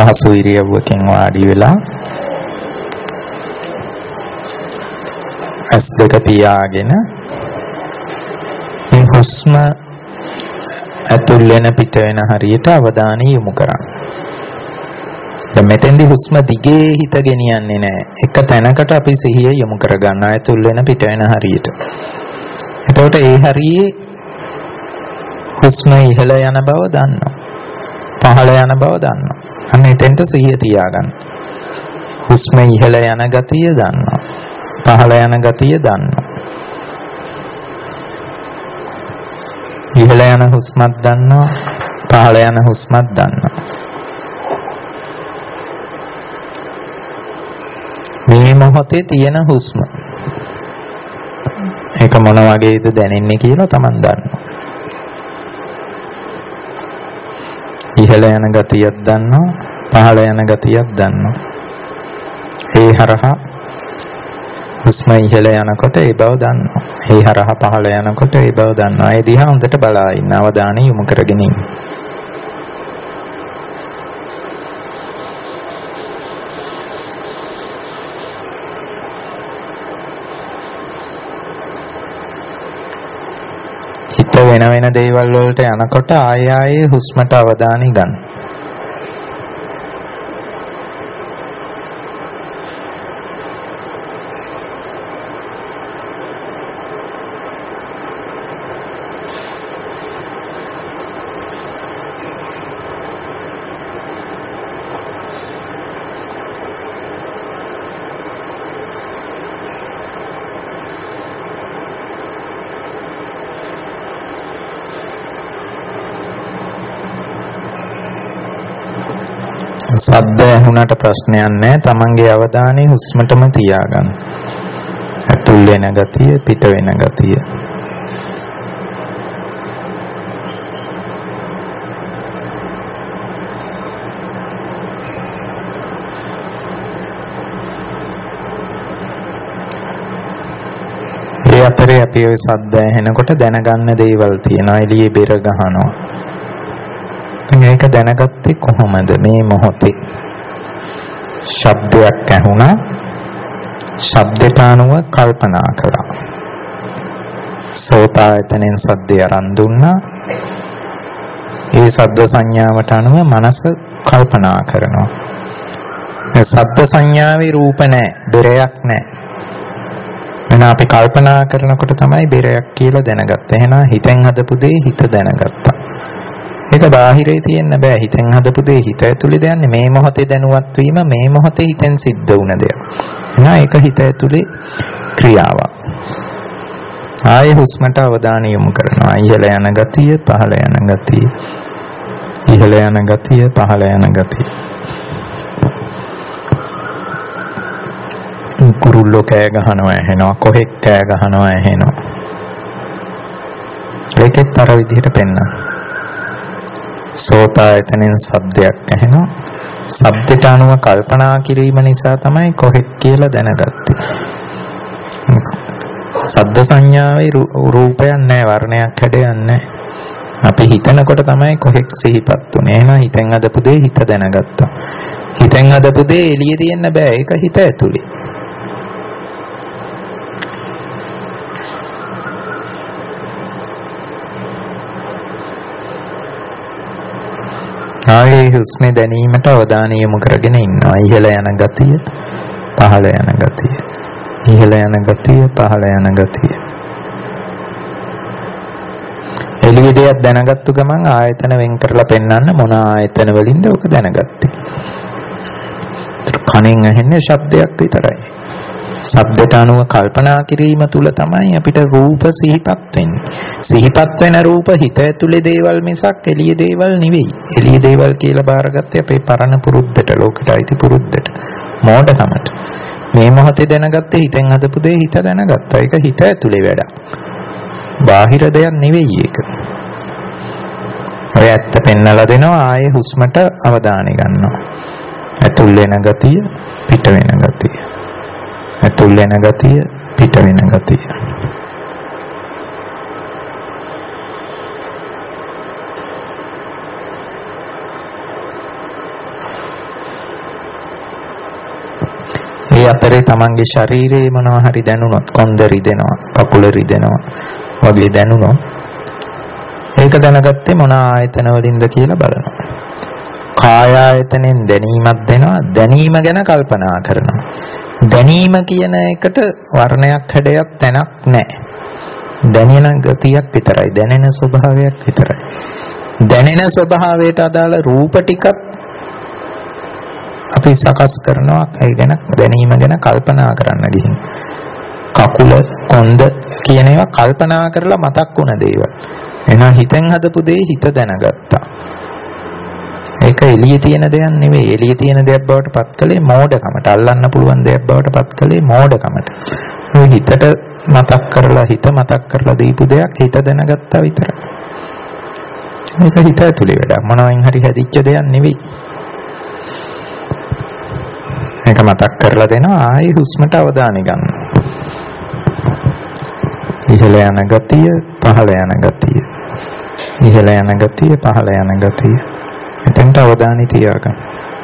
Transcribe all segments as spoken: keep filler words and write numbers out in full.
පහසු ඉරියව්වකින් වාඩි වෙලා ඇස් දෙක පියාගෙන මේ හුස්ම ඇතුල් වෙන පිට වෙන හරියට අවධානය යොමු කරන්න. දැන් මෙතෙන්දී හුස්ම දිගේ හිත ගෙනියන්නේ නැහැ. එක තැනකට අපි සිහිය යොමු කරගන්න ඇතුල් වෙන පිට වෙන හරියට. එතකොට ඒ හරියේ හුස්ම ඉහළ යන බව දන්නවා. පහළ යන බව දන්නවා. අන්න එතෙන්ට සිහිය තියාගන්න. හුස්ම ඉහළ යන ගතිය දන්නවා. පහළ යන ගතිය දන්නවා. ඉහළ යන හුස්මත් දන්නවා. පහළ යන හුස්මත් දන්නවා. මේ මොහොතේ තියෙන හුස්ම ඒක මොන වගේද දැනෙන්නේ කියලා Taman දන්නවා. ඉහළ යන ගතියක් දන්නවා. පහළ යන ගතියක් දන්නවා. ඒ හරහා හුස්ම ඉහළ යනකොට ඒ බව දන්නවා. ඒ හරහා පහළ යනකොට ඒ බව දන්නවා. ඒ දිහා හොඳට බලා ඉන්න අවධානය යොමු කරගෙන ඉන්න. හිත වෙන වෙන දේවල් වලට යනකොට ආය ආයේ හුස්මට අවධානය ගන්න. සද්ද ඇහුණට ප්‍රශ්නයක් නැහැ. තමන්ගේ අවධානය හුස්මටම තියාගන්න. ඇතුල් වෙන ගතිය, පිට වෙන ගතිය. ඒ අතරේ අපි ওই සද්ද ඇහෙනකොට දැනගන්න දේවල් තියෙනවා. එළියේ බෙර ගහනවා. මේක දැනගත්තේ කොහොමද? මේ මොහොතේ ශබ්දයක් ඇහුණා. ශබ්දයට අනුව කල්පනා කළා. සෝතායතනෙන් සද්දය අරන් දුන්නා. ඒ ශබ්ද සංඥාවට අනුව මනස කල්පනා කරනවා. මේ ශබ්ද සංඥාවේ රූප නැහැ, බෙරයක් නැහැ. එහෙනම් අපි කල්පනා කරනකොට තමයි බෙරයක් කියලා දැනගත්තේ. එහෙනම් හිතෙන් හදපු දේ හිත දැනගත්තා. ඒක බාහිරේ තියෙන්න බෑ. හිතෙන් හදපු දේ හිත ඇතුලේ දැනන්නේ. මේ මොහොතේ දැනුවත් වීම මේ මොහොතේ හිතෙන් සිද්ධ වුණ දෙයක්. එහෙනම් ඒක හිත ඇතුලේ ක්‍රියාවක්. ආයේ හුස්මට අවධානය යොමු කරනවා. ඉහළ යන ගතිය, පහළ යන ගතිය. ඉහළ යන ගතිය, පහළ යන ගතිය. කුරුල්ලෝ කෑ ගහනවා ඇහෙනවා. කොහෙක් කෑ ගහනවා ඇහෙනවා. ඒකෙත් අර විදිහට පෙන්නනවා. සෝතායතනෙන් ශබ්දයක් ඇහෙනවා. ශබ්දයට අනුව කල්පනා කිරීම නිසා තමයි කොහෙක් කියලා දැනගත්තේ. ශබ්ද සංඥාවේ රූපයක් නැහැ, වර්ණයක් හැඩයක් නැහැ. අපි හිතනකොට තමයි කොහෙක් සිහිපත් උනේ. එහෙනම් හිතෙන් හදපු දේ හිත දැනගත්තා. හිතෙන් හදපු දේ එළියේ තියෙන්න බෑ. ඒක හිත ඇතුලේ. ආයේ හුස්මේ දැනීමට අවධානය යොමු කරගෙන ඉන්නවා. ඉහළ යන ගතිය, පහළ යන ගතිය. ඉහළ යන ගතිය, පහළ යන ගතිය. එළියේ දෙයක් දැනගත්තු ගමන් ආයතන වෙන් කරලා පෙන්වන්න මොන ආයතන වලින්ද ඔක දැනගත්තේ. කණෙන් ඇහෙන්නේ ශබ්දයක් විතරයි. ශබ්දයට අනුව කල්පනා කිරීම තුල තමයි අපිට රූප සිහිපත් වෙන්නේ. සිහිපත් වෙන රූප හිත ඇතුලේ දේවල් මිසක් එළියේ දේවල් නෙවෙයි. එළියේ දේවල් කියලා බාරගත්තේ අපේ පරණ පුරුද්දට, ලෝකෙට අයිති පුරුද්දට, මෝඩකමට. මේ මොහොතේ දැනගත්තේ හිතෙන් හදපු දේ හිත දැනගත්තා. ඒක හිත ඇතුලේ වැඩක්. බාහිර දෙයක් නෙවෙයි ඒක. ඔය ඇත්ත පෙන්නලා දෙනවා. ආයේ හුස්මට අවධානය ගන්නවා. ඇතුල් වෙන ගතිය, පිට වෙන ගතිය. ඇතුල් වෙන ගතිය, පිට වෙන ගතිය. ඒ අතරේ තමන්ගේ ශරීරයේ මොනවා හරි දැනුනොත් කොන්ද රිදෙනවා, කකුල රිදෙනවා වගේ දැනුනොත් ඒක දැනගත්තේ මොන ආයතන වලින්ද කියලා බලනවා. කාය ආයතනෙන් දැනීමක් දෙනවා, දැනීම ගැන කල්පනා කරනවා. දැනීම කියන එකට වර්ණයක් හැඩයක් තැනක් නැහැ. දැනෙන ගතියක් විතරයි, දැනෙන ස්වභාවයක් විතරයි. දැනෙන ස්වභාවයට අදාළ රූප ටිකත් අපි සකස් කරනවා. ඒ ගැන දැනීම ගැන කල්පනා කරන්න ගිහින් කකුල කොන්ද කියන ඒවා කල්පනා කරලා මතක් වුණ දේවල්. එහෙනම් හිතෙන් හදපු දේ හිත දැනගත්තා. ඒක එළියේ තියෙන දෙයක් නෙවෙයි. එළියේ තියෙන දෙයක් බවට පත් කළේ මෝඩකමට. අල්ලන්න පුළුවන් දෙයක් බවට පත් කළේ මෝඩකමට. ඔය හිතට මතක් කරලා හිත මතක් කරලා දීපු දෙයක් හිත දැනගත්තා විතරයි. මේක හිත ඇතුලේ වැඩක්. මොනවෙන් හරි හැදිච්ච දෙයක් නෙවෙයි. මේක මතක් කරලා දෙනවා. ආයි හුස්මට අවධානය ගන්න. ඉහළ යන ගතිය, පහළ යන ගතිය. ඉහළ යන ගතිය, පහළ යන ගතිය. එතනට අවධානය තියාගන්න.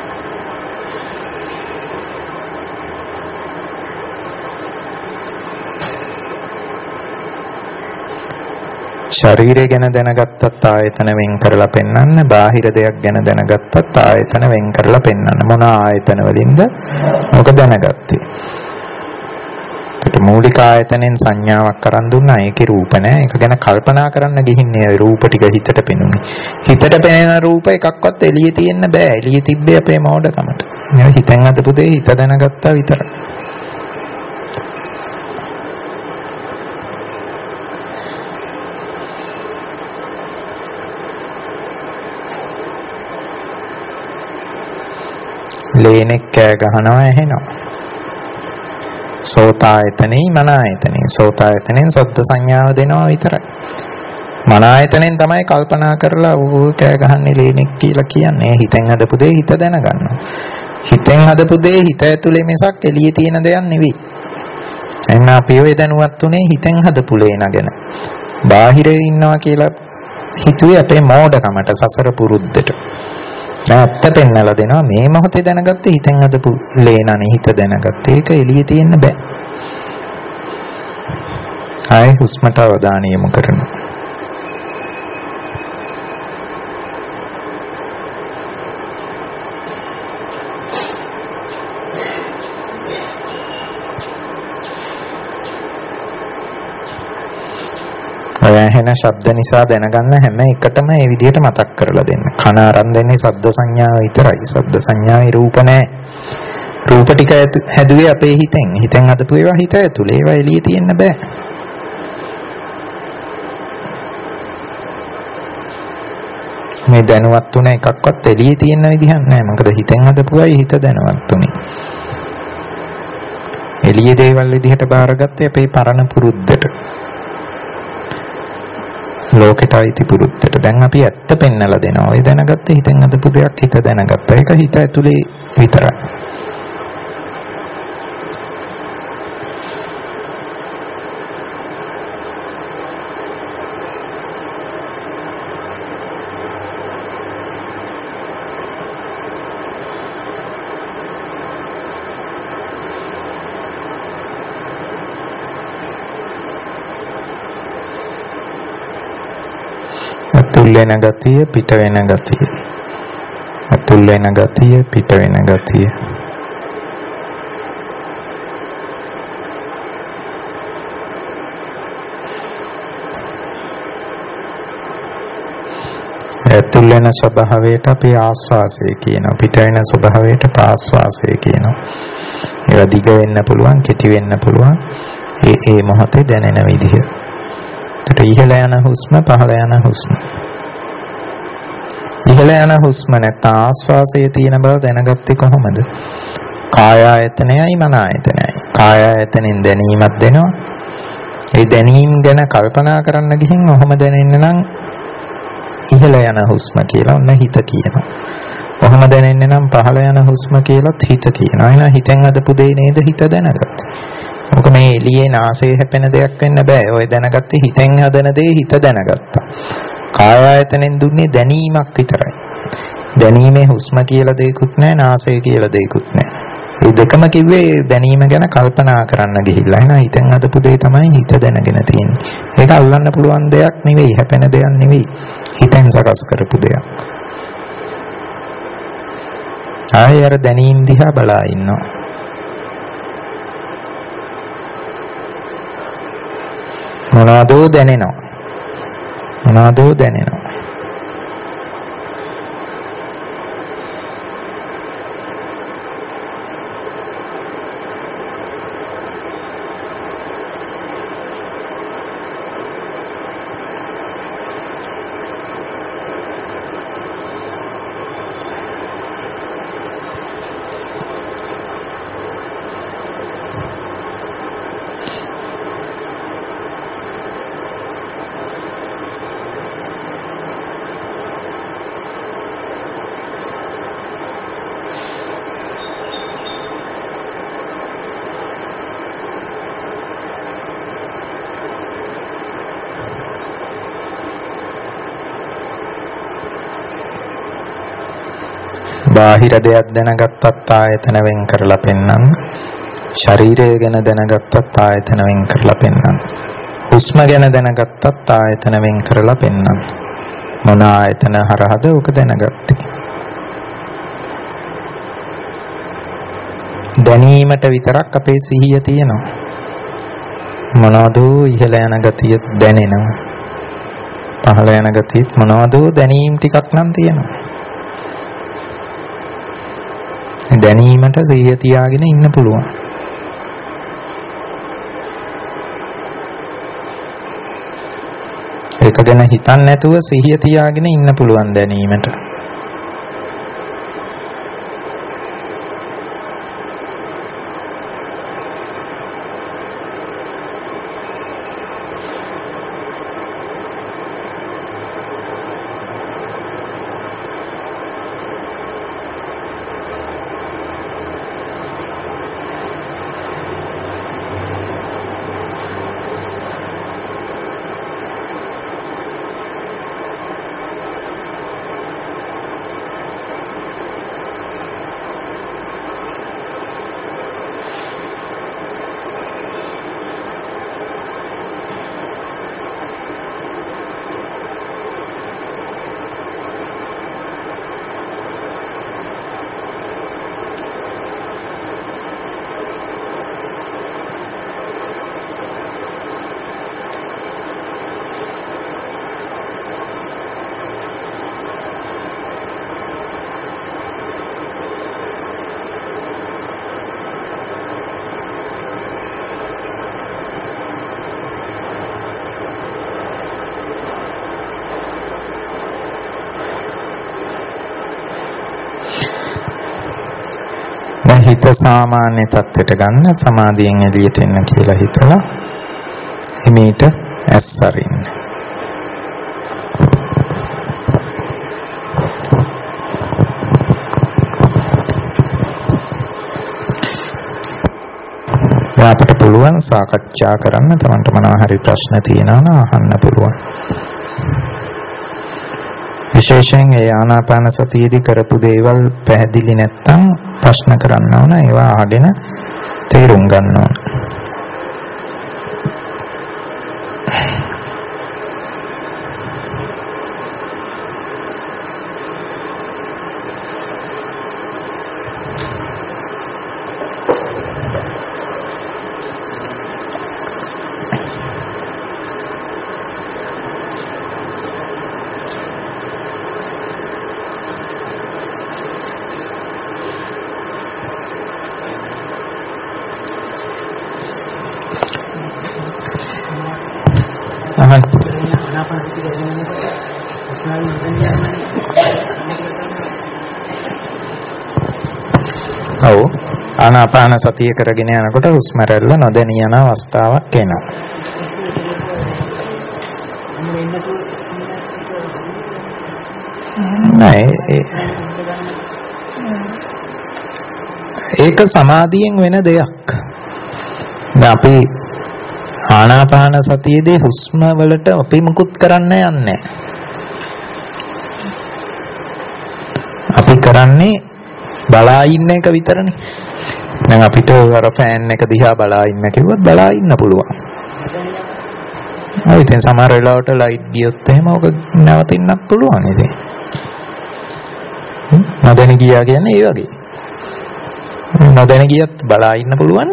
ශරීරය ගැන දැනගත්තත් ආයතන වෙන් කරලා පෙන්වන්න, බාහිර දෙයක් ගැන දැනගත්තත් ආයතන වෙන් කරලා පෙන්වන්න. මොන ආයතන වලින්ද ඔක දැනගත්තේ? ඒකට මූලික ආයතනෙන් සංඥාවක් අරන් දුන්නා. ඒකේ රූප නැහැ. ඒක ගැන කල්පනා කරන්න ගිහින්නේ ඒ රූප ටික හිතට පෙනුනේ. හිතට පෙනෙන රූප එකක්වත් එළියේ තියෙන්න බෑ. එළියේ තිබ්බේ අපේ මෝඩකමට. ඒ හිතෙන් අදපු දේ හිත දැනගත්තා විතරයි. ලේනෙක් කෑ ගහනවා ඇහෙනවා. සෝතායතනෙයි මනායතනෙයි. සෝතායතනෙන් සද්ද සංඥාව දෙනවා විතරයි. මනායතනෙන් තමයි කල්පනා කරලා ඌ කෑ ගහන්නේ ලේනෙක් කියලා කියන්නේ. හිතෙන් හදපු දේ හිත දැනගන්නවා. හිතෙන් හදපු දේ හිත ඇතුලේ මිසක් එළියේ තියෙන දෙයක් නෙවෙයි. එහෙනම් අපි ඔය දැනුවත් උනේ හිතෙන් හදපු ලේන ගැන. බාහිරේ ඉන්නවා කියලා හිතුවේ අපේ මෝඩකමට, සසර පුරුද්දට. ඇත්ත පෙන්නලා දෙනවා. මේ මොහොතේ දැනගත්තේ හිතෙන් හදපු ලේනනේ හිත දැනගත්තේ. ඒක එළියේ තියෙන්න බෑ. ආයි හුස්මට අවධානය යොමු කරනවා. ඇහෙන ශබ්ද නිසා දැනගන්න හැම එකටම මේ විදිහට මතක් කරලා දෙන්න. කන අරන් දෙන්නේ ශබ්ද සංඥාව විතරයි. ශබ්ද සංඥාවේ රූප නැහැ. රූප ටික හැදුවේ අපේ හිතෙන්. හිතෙන් හදපු ඒවා හිත ඇතුලේ. ඒවා එළියේ තියෙන්න බෑ. මේ දැනුවත් තුන එකක්වත් එළියේ තියෙන විදිහක් නැහැ. මොකද හිතෙන් හදපුවයි හිත දැනුවත් උනේ. එළියේ දේවල් විදිහට බාරගත්තේ අපේ පරණ පුරුද්දට. ලෝකෙට අයිති පුරුද්දට. දැන් අපි ඇත්ත පෙන්නලා දෙනවා. ඔය දැනගත්තේ හිතෙන් හදපු දෙයක් හිත දැනගත්තා. ඒක හිත ඇතුලේ විතරයි. ඇතුල් වෙන ගතිය, පිට වෙන ගතිය. ඇතුල් වෙන ගතිය, පිට වෙන ගතිය. ඇතුල් වෙන ස්වභාවයට අපි ආස්වාසය කියනවා. පිට වෙන ස්වභාවයට ප්‍රාස්වාසය කියනවා. ඒවා දිග වෙන්න පුළුවන්, කෙටි වෙන්න පුළුවන්. ඒ ඒ මොහොතේ දැනෙන විදිහ. ඒකට ඉහළ යන හුස්ම, පහළ යන හුස්ම. ඉහළ යන හුස්ම නැත්නම් ආස්වාසයේ තියෙන බව දැනගත්තේ කොහොමද? කාය ආයතනයයි මන ආයතනයයි. කාය ආයතනෙන් දැනීමක් දෙනවා. ඒ දැනීම ගැන කල්පනා කරන්න ගිහින් ඔහොම දැනෙන්න නම් ඉහළ යන හුස්ම කියලා ඔන්න හිත කියනවා. ඔහොම දැනෙන්න නම් පහළ යන හුස්ම කියලාත් හිත කියනවා. එහෙනම් හිතෙන් අදපු දෙය නේද හිත දැනගත්තේ. මොක මේ එළියේ නාසයේ හැපෙන දෙයක් වෙන්න බෑ. ඔය දැනගත්තේ හිතෙන් හදන දේ හිත දැනගත්තා. කාය ආයතනෙන් දුන්නේ දැනීමක් විතරයි. දැනීමේ හුස්ම කියලා දෙයක්වත් නැහැ, නාසය කියලා දෙයක්වත් නැහැ. ඒ දෙකම කිව්වේ දැනීම ගැන කල්පනා කරන්න ගිහිල්ලා. එහෙනම් හිතෙන් අදපු දේ තමයි හිත දැනගෙන තියෙන්නේ. ඒක අල්ලන්න පුළුවන් දෙයක් නෙවෙයි, හැපෙන දෙයක් නෙවෙයි. හිතෙන් සකස් කරපු දෙයක්. ආයෙ අර දැනීම් දිහා බලා ඉන්නවා. මොනවදෝ දැනෙනවා. මොනවදෝ දැනෙනවා. බාහිර දෙයක් දැනගත්තත් ආයතන වෙන් කරලා පෙන්වන්න. ශරීරය ගැන දැනගත්තත් ආයතන වෙන් කරලා පෙන්වන්න. හුස්ම ගැන දැනගත්තත් ආයතන වෙන් කරලා පෙන්වන්න. මොන ආයතන හරහද ඔක දැනගත්තේ? දැනීමට විතරක් අපේ සිහිය තියෙනවා. මොනවද ඉහළ යන ගතිය දැනෙනවා. පහළ යන ගතියත් මොනවද දැනීම් ටිකක් නම් තියෙනවා. දැනීමට සිහිය තියාගෙන ඉන්න පුළුවන්. ඒක ගැන හිතන්නේ නැතුව සිහිය තියාගෙන ඉන්න පුළුවන් දැනීමට. හිත සාමාන්‍ය තත්ත්වයට ගන්න, සමාධියෙන් එළියට එන්න කියලා හිතලා හිමීට ඇස් අරින්න. අපිට පුළුවන් සාකච්ඡා කරන්න. තමන්ට මොනවා හරි ප්‍රශ්න තියෙනවා නම් අහන්න පුළුවන්. විශේෂයෙන් ඒ ආනාපාන සතියේදී කරපු දේවල් පැහැදිලි නැත්නම් ප්‍රශ්න කරන්න ඕන. ඒවා අහගෙන තේරුම් ගන්න ඕන. ඔව් ආනාපාන සතිය කරගෙන යනකොට හුස්ම රැල්ල නොදැනී යන අවස්ථාවක් එනවා. නෑ ඒක සමාධියෙන් වෙන දෙයක්. දැන් අපි ආනාපාන සතියේදී හුස්ම වලට අපි මුකුත් කරන්න යන්නේ. අපි කරන්නේ බලා ඉන්න එක විතරනේ. දැන් අපිට අර ෆෑන් එක දිහා බලා ඉන්න කිව්වොත් බලා ඉන්න පුළුවන්. ඔය ඉතින් සමහර වෙලාවට ලයිට් ගියොත් එහෙම ඔක නැවතින්නත් පුළුවන් ඉතින්. නොදැන ගියා කියන්නේ ඒ වගේ. නොදැන ගියත් බලා ඉන්න පුළුවන්.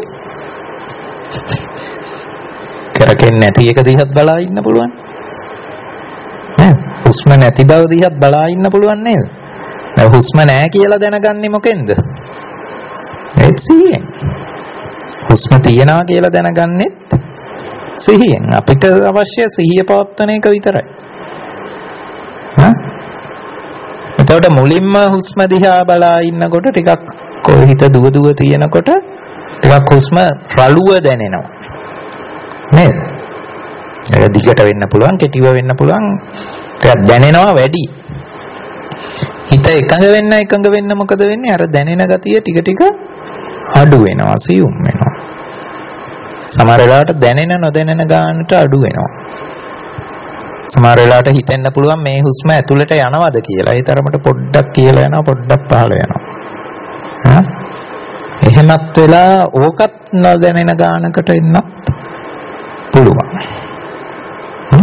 කරකෙන්නේ නැති එක දිහත් බලා ඉන්න පුළුවන්. ඈ හුස්ම නැති බව දිහත් බලා ඉන්න පුළුවන් නේද? දැන් හුස්ම නැහැ කියලා දැනගන්නේ මොකෙන්ද? ඒත් සිහියෙන්. හුස්ම තියනවා කියලා දැනගන්නෙත් සිහියෙන්. අපිට අවශ්‍ය සිහිය පවත්වන එක විතරයි. හා? එතකොට මුලින්ම හුස්ම දිහා බලා ඉන්නකොට ටිකක් කොයි හිත දුව දුව තියෙනකොට ටිකක් හුස්ම රළුව දැනෙනවා. නේද? ඒක දිගට වෙන්න පුළුවන්, කෙටිව වෙන්න පුළුවන්. ටිකක් දැනෙනවා වැඩි. හිත එකඟ වෙන්න එකඟ වෙන්න මොකද වෙන්නේ? අර දැනෙන ගතිය ටික ටික අඩු වෙනවා, සියුම් වෙනවා. සමහර වෙලාවට දැනෙන නොදැනෙන ගානට අඩු වෙනවා. සමහර වෙලාවට හිතෙන්න පුළුවන් මේ හුස්ම ඇතුළට යනවද කියලා. ඒ තරමට පොඩ්ඩක් කියලා යනවා, පොඩ්ඩක් පහළ යනවා. හා? එහෙමත් වෙලා ඕකත් නොදැනෙන ගානකට එන්නත් පුළුවන්. හ්ම්?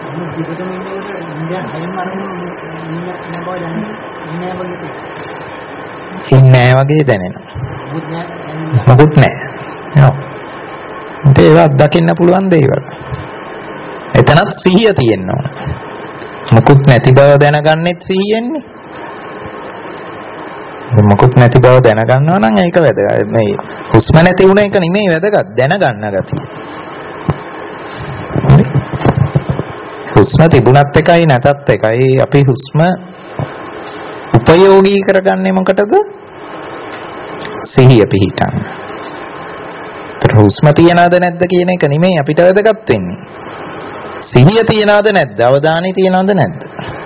ඉන්නේ වගේ දැනෙනවා. මොකුත් නැහැ. ඒවත් දකින්න පුළුවන් දේවල්. එතනත් සිහිය තියෙන්න ඕන. මොකුත් නැති බව දැනගන්නෙත් සිහියෙන්නේ. මොකුත් නැති බව දැනගන්නවා නම් ඒක වැදගත්. මේ හුස්ම නැති වුණ එක නෙමෙයි වැදගත්. දැනගන්න ගතිය. හුස්ම තිබුණත් එකයි නැතත් එකයි. අපි හුස්ම උපයෝගී කරගන්නේ මොකටද? සිහිය පිහිටන්න. හුස්ම තියනවද නැද්ද කියන එක නෙමෙයි අපිට වැදගත් වෙන්නේ. සිහිය තියනවද නැද්ද? අවධානය තියනවද නැද්ද?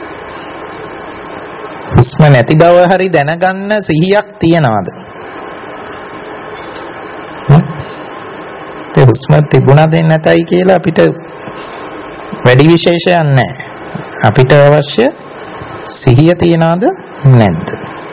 හුස්ම නැති බව හරි දැනගන්න සිහියක් තියනවද? ඒ හුස්ම තිබුණද නැතයි කියලා අපිට වැඩි විශේෂයක් නැහැ. අපිට අවශ්‍ය සිහිය තියනවද නැද්ද?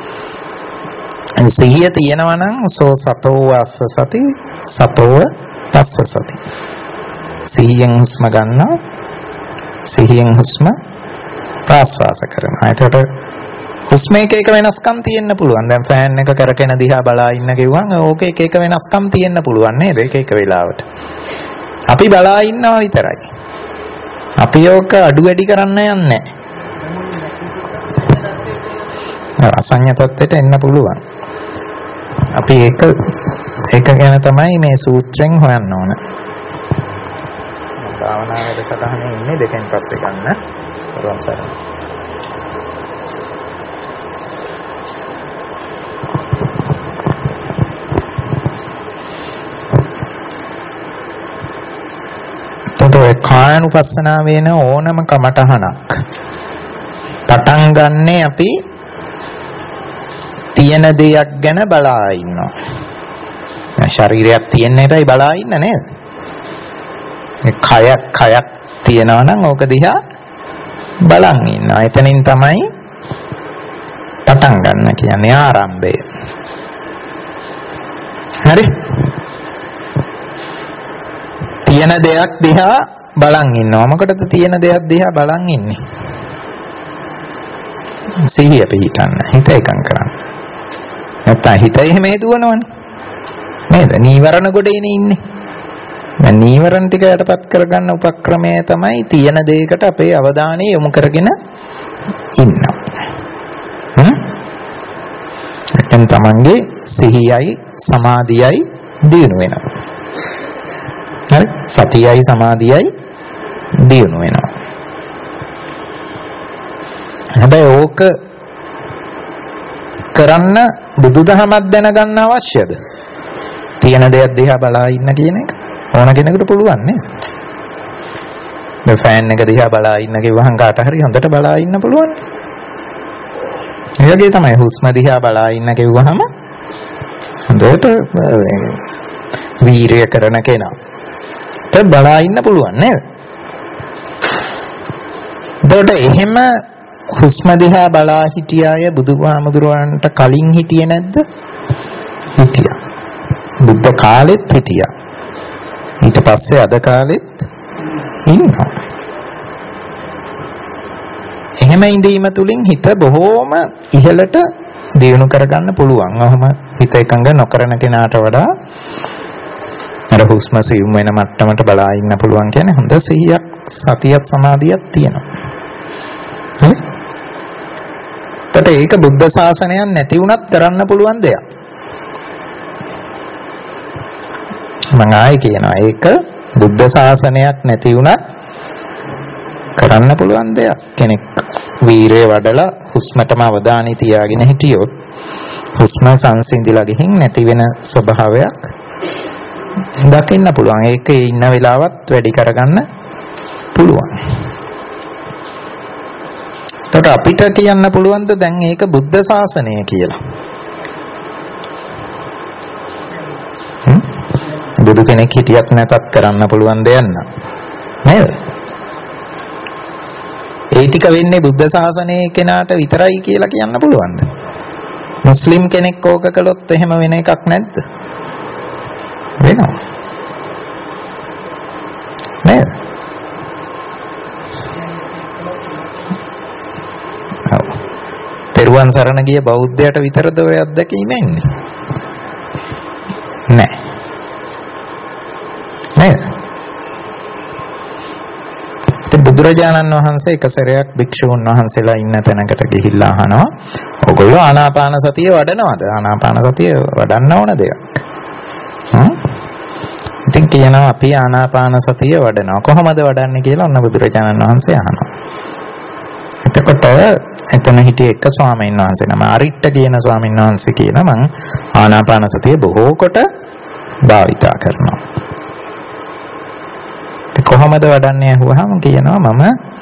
සිහිය තියෙනවා නම් සෝ සතෝ අස්ස සති සතෝ පස්ස සති. සිහියෙන් හුස්ම ගන්නවා, සිහියෙන් හුස්ම ප්‍රාශ්වාස කරනවා. එතකොට හුස්ම එක එක වෙනස්කම් තියෙන්න පුළුවන්. දැන් ෆෑන් එක කරකෙන දිහා බලා ඉන්න කිව්වම ඕකේ එක එක වෙනස්කම් තියෙන්න පුළුවන් නේද? එක එක වෙලාවට. අපි බලා ඉන්නවා විතරයි. අපි ඕක අඩු වැඩි කරන්න යන්නේ නැහැ. අසඤ්ඤ තත්ත්වයට එන්න පුළුවන්. අපි ඒක ඒක ගැන තමයි මේ සූත්‍රයෙන් හොයන්න ඕන. භාවනා වැඩසටහනේ ඉන්නේ දෙකෙන් පස්සේ ගන්න. පරවන් සරණ. එතකොට කායනුපස්සනාව වෙන ඕනම කමටහනක් පටන් ගන්නේ අපි තියෙන දෙයක් ගැන බලා ඉන්නවා. දැන් ශරීරයක් තියෙන එකයි බලා ඉන්න නේද? ඒ කය කයක් තියනවා නම් ඕක දිහා බලන් ඉන්නවා. එතනින් තමයි පටන් ගන්න කියන්නේ ආරම්භය. හරි? තියෙන දෙයක් දිහා බලන් ඉන්නවා. මොකටද තියෙන දෙයක් දිහා බලන් ඉන්නේ? සිහිය පිහිටන්න, හිත එකඟ කරන්න. නැත්නම් හිත එහෙම හේතුවනවනේ නේද? නීවරණ ගොඩේනේ ඉන්නේ. දැන් නීවරණ ටික යටපත් කරගන්න උපක්‍රමය තමයි තියෙන දෙයකට අපේ අවධානය යොමු කරගෙන ඉන්නවා. හ්ම්? එතෙන් තමන්ගේ සිහියයි සමාධියයි දියුණු වෙනවා. හරි? සතියයි සමාධියයි දියුණු වෙනවා. හැබැයි ඕක කරන්න බුදුදහමක් දැනගන්න අවශ්‍යද? තියෙන දෙයක් දිහා බලා ඉන්න කියන එක ඕන කෙනෙකුට පුළුවන් නේ. දැන් ෆෑන් එක දිහා බලා ඉන්න කිව්වහම කාට හරි හොඳට බලා ඉන්න පුළුවන්. ඒ වගේ තමයි හුස්ම දිහා බලා ඉන්න කිව්වහම හොඳට වීරිය කරන කෙනා ඒත් බලා ඉන්න පුළුවන් නේද? එතකොට එහෙම හුස්ම දිහා බලා හිටියාය බුදුහාමුදුරන්ට කලින් හිටියේ නැද්ද? හිටියා. බුද්ධ කාලෙත් හිටියා. ඊට පස්සේ අද කාලෙත් ඉන්නවා. එහෙම ඉඳීම තුලින් හිත බොහෝම ඉහළට දියුණු කරගන්න පුළුවන්. ඔහොම හිත එකඟ නොකරන කෙනාට වඩා අර හුස්ම සියුම් වෙන මට්ටමට බලා ඉන්න පුළුවන් කියන්නේ හොඳ සිහියක්, සතියක්, සමාධියක් තියෙනවා. හරි? ඒකට ඒක බුද්ධ ශාසනයක් නැති වුණත් කරන්න පුළුවන් දෙයක්. මම ආයේ කියනවා ඒක බුද්ධ ශාසනයක් නැති වුණත් කරන්න පුළුවන් දෙයක්. කෙනෙක් වීරය වඩලා හුස්මටම අවධානය තියාගෙන හිටියොත් හුස්ම සංසිඳිලා ගිහින් නැති වෙන ස්වභාවයක් දකින්න පුළුවන්. ඒකේ ඉන්න වෙලාවත් වැඩි කරගන්න පුළුවන්. එතකොට අපිට කියන්න පුළුවන්ද දැන් ඒක බුද්ධ ශාසනය කියලා? හ්ම්? බුදු කෙනෙක් හිටියත් නැතත් කරන්න පුළුවන් දෙයක් නේද? ඒ ටික වෙන්නේ බුද්ධ ශාසනයේ කෙනාට විතරයි කියලා කියන්න පුළුවන්ද? මුස්ලිම් කෙනෙක් ඕක කළොත් එහෙම වෙන එකක් නැද්ද? වෙනවා. නේද? ඔව්. තෙරුවන් සරණ ගිය බෞද්ධයට විතරද ඔය අත්දැකීම එන්නේ? නෑ. නේද? බුදුරජාණන් වහන්සේ එක සැරයක් භික්ෂුන් වහන්සේලා ඉන්න තැනකට ගිහිල්ලා අහනවා, ඔයගොල්ලෝ ආනාපාන සතිය වඩනවද? ආනාපාන සතිය වඩන්න ඕන දෙයක්. හ්ම්? ඉතින් කියනවා අපි ආනාපාන සතිය වඩනවා. කොහොමද වඩන්නේ කියලා ඔන්න බුදුරජාණන් වහන්සේ අහනවා. එතකොට එතන හිටිය එක ස්වාමීන් වහන්සේ නම අරිට්ඨ කියන ස්වාමීන් වහන්සේ කියන මං ආනාපාන සතිය බොහෝ කොට භාවිතා කරනවා. කොහොමද වඩන්නේ අහුවාම කියනවා මම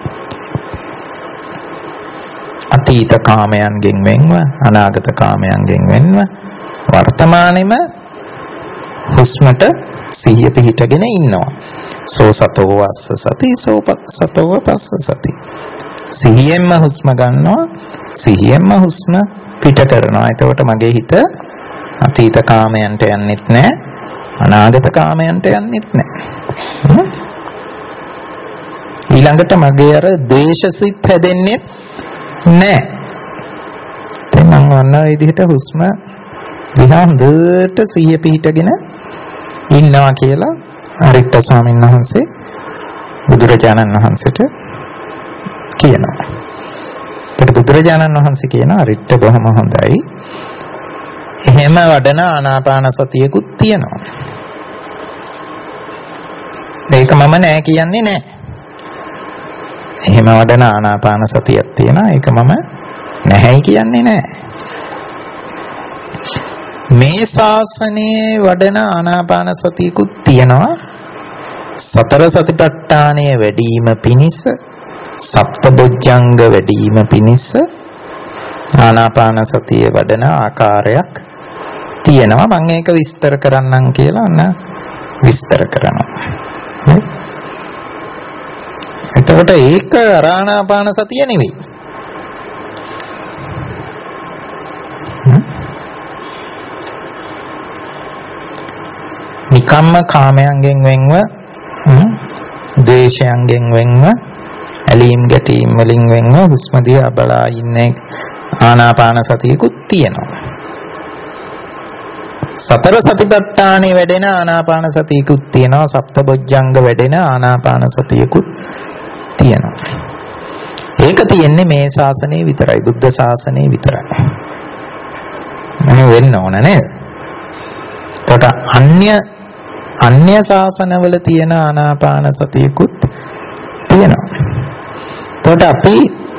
අතීත කාමයන්ගෙන් වෙන්ව අනාගත කාමයන්ගෙන් වෙන්ව වර්තමානෙම හුස්මට සිහිය පිහිටගෙන ඉන්නවා. සෝ සතෝ වස්ස සති සෝ සතෝ පස්ස සති. සිහියෙන්ම හුස්ම ගන්නවා, සිහියෙන්ම හුස්ම පිට කරනවා. එතකොට මගේ හිත අතීත කාමයන්ට යන්නෙත් නැහැ, අනාගත කාමයන්ට යන්නෙත් නැහැ. ඊළඟට මගේ අර ද්වේෂසිත හැදෙන්නේ නැහැ. දැන් මම වන්න විදිහට හුස්ම දිහා හොඳට සිහිය පිහිටගෙන ඉන්නවා කියලා අරිට්ඨ ස්වාමීන් වහන්සේ බුදුරජාණන් වහන්සේට කියනවා. ඒත් බුදුරජාණන් වහන්සේ කියනවා අරිට්ඨ බොහොම හොඳයි. එහෙම වඩන ආනාපාන සතියකුත් තියෙනවා. ඒක මම නෑ කියන්නේ නෑ. එහෙම වඩන ආනාපාන සතියක් තියෙනවා. ඒක මම නැහැයි කියන්නේ නෑ. මේ ශාසනයේ වඩන ආනාපාන සතියකුත් තියෙනවා. සතර සතිපට්ඨානය වැඩිම පිණිස, සප්තබොජ්ජංග වැඩිම පිණිස ආනාපාන සතිය වඩන ආකාරයක් තියෙනවා. මම ඒක විස්තර කරන්නම් කියලා ඔන්න විස්තර කරනවා. එතකොට ඒක ආනාපාන සතිය නෙවෙයි. නිකම්ම කාමයන්ගෙන් වෙන්ව, ද්වේෂයන්ගෙන් වෙන්ව, ඇලීම් ගැටීම් වලින් වෙන්ව හුස්ම දිහා බලා ඉන්නේ ආනාපාන සතියකුත් තියෙනවා. සතර සතිපට්ඨානේ වැඩෙන ආනාපාන සතියකුත් තියෙනවා. සප්තබොජ්ජංග වැඩෙන ආනාපාන සතියකුත් තියෙනවා. ඒක තියෙන්නේ මේ ශාසනයේ විතරයි, බුද්ධ ශාසනයේ විතරයි. එහෙම වෙන්න ඕන නේද? එතකොට අන්‍ය අන්‍ය ශාසනවල තියෙන ආනාපාන සතියකුත් තියෙනවා. එතකොට අපි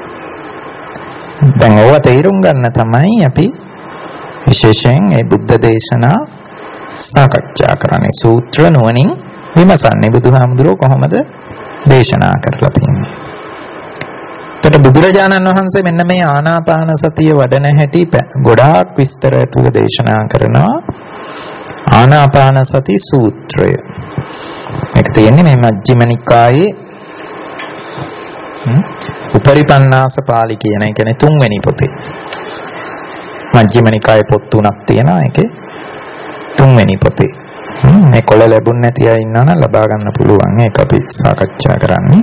දැන් ඔව තේරුම් ගන්න තමයි අපි විශේෂයෙන් මේ බුද්ධ දේශනා සාකච්ඡා කරන්නේ. සූත්‍ර නුවණින් විමසන්නේ බුදුහාමුදුරුවෝ කොහොමද දේශනා කරලා තියෙන්නේ. එතකොට බුදුරජාණන් වහන්සේ මෙන්න මේ ආනාපාන සතිය වඩන හැටි ගොඩාක් විස්තර ඇතුව දේශනා කරනවා. ආනාපාන සති සූත්‍රය. ඒක තියෙන්නේ මේ මජ්ක්‍ධිම නිකායේ උපරිපන්නාස පාළි කියන එක නේ තුන්වෙනි පොතේ. මජ්ක්‍ධිම නිකායේ පොත් තුනක් තියෙනවා. ඒකේ තුන්වෙනි පොතේ. මේ කොළ ලැබුණ නැති අය ඉන්නා නම් ලබා ගන්න පුළුවන්. ඒක අපි සාකච්ඡා කරන්නේ.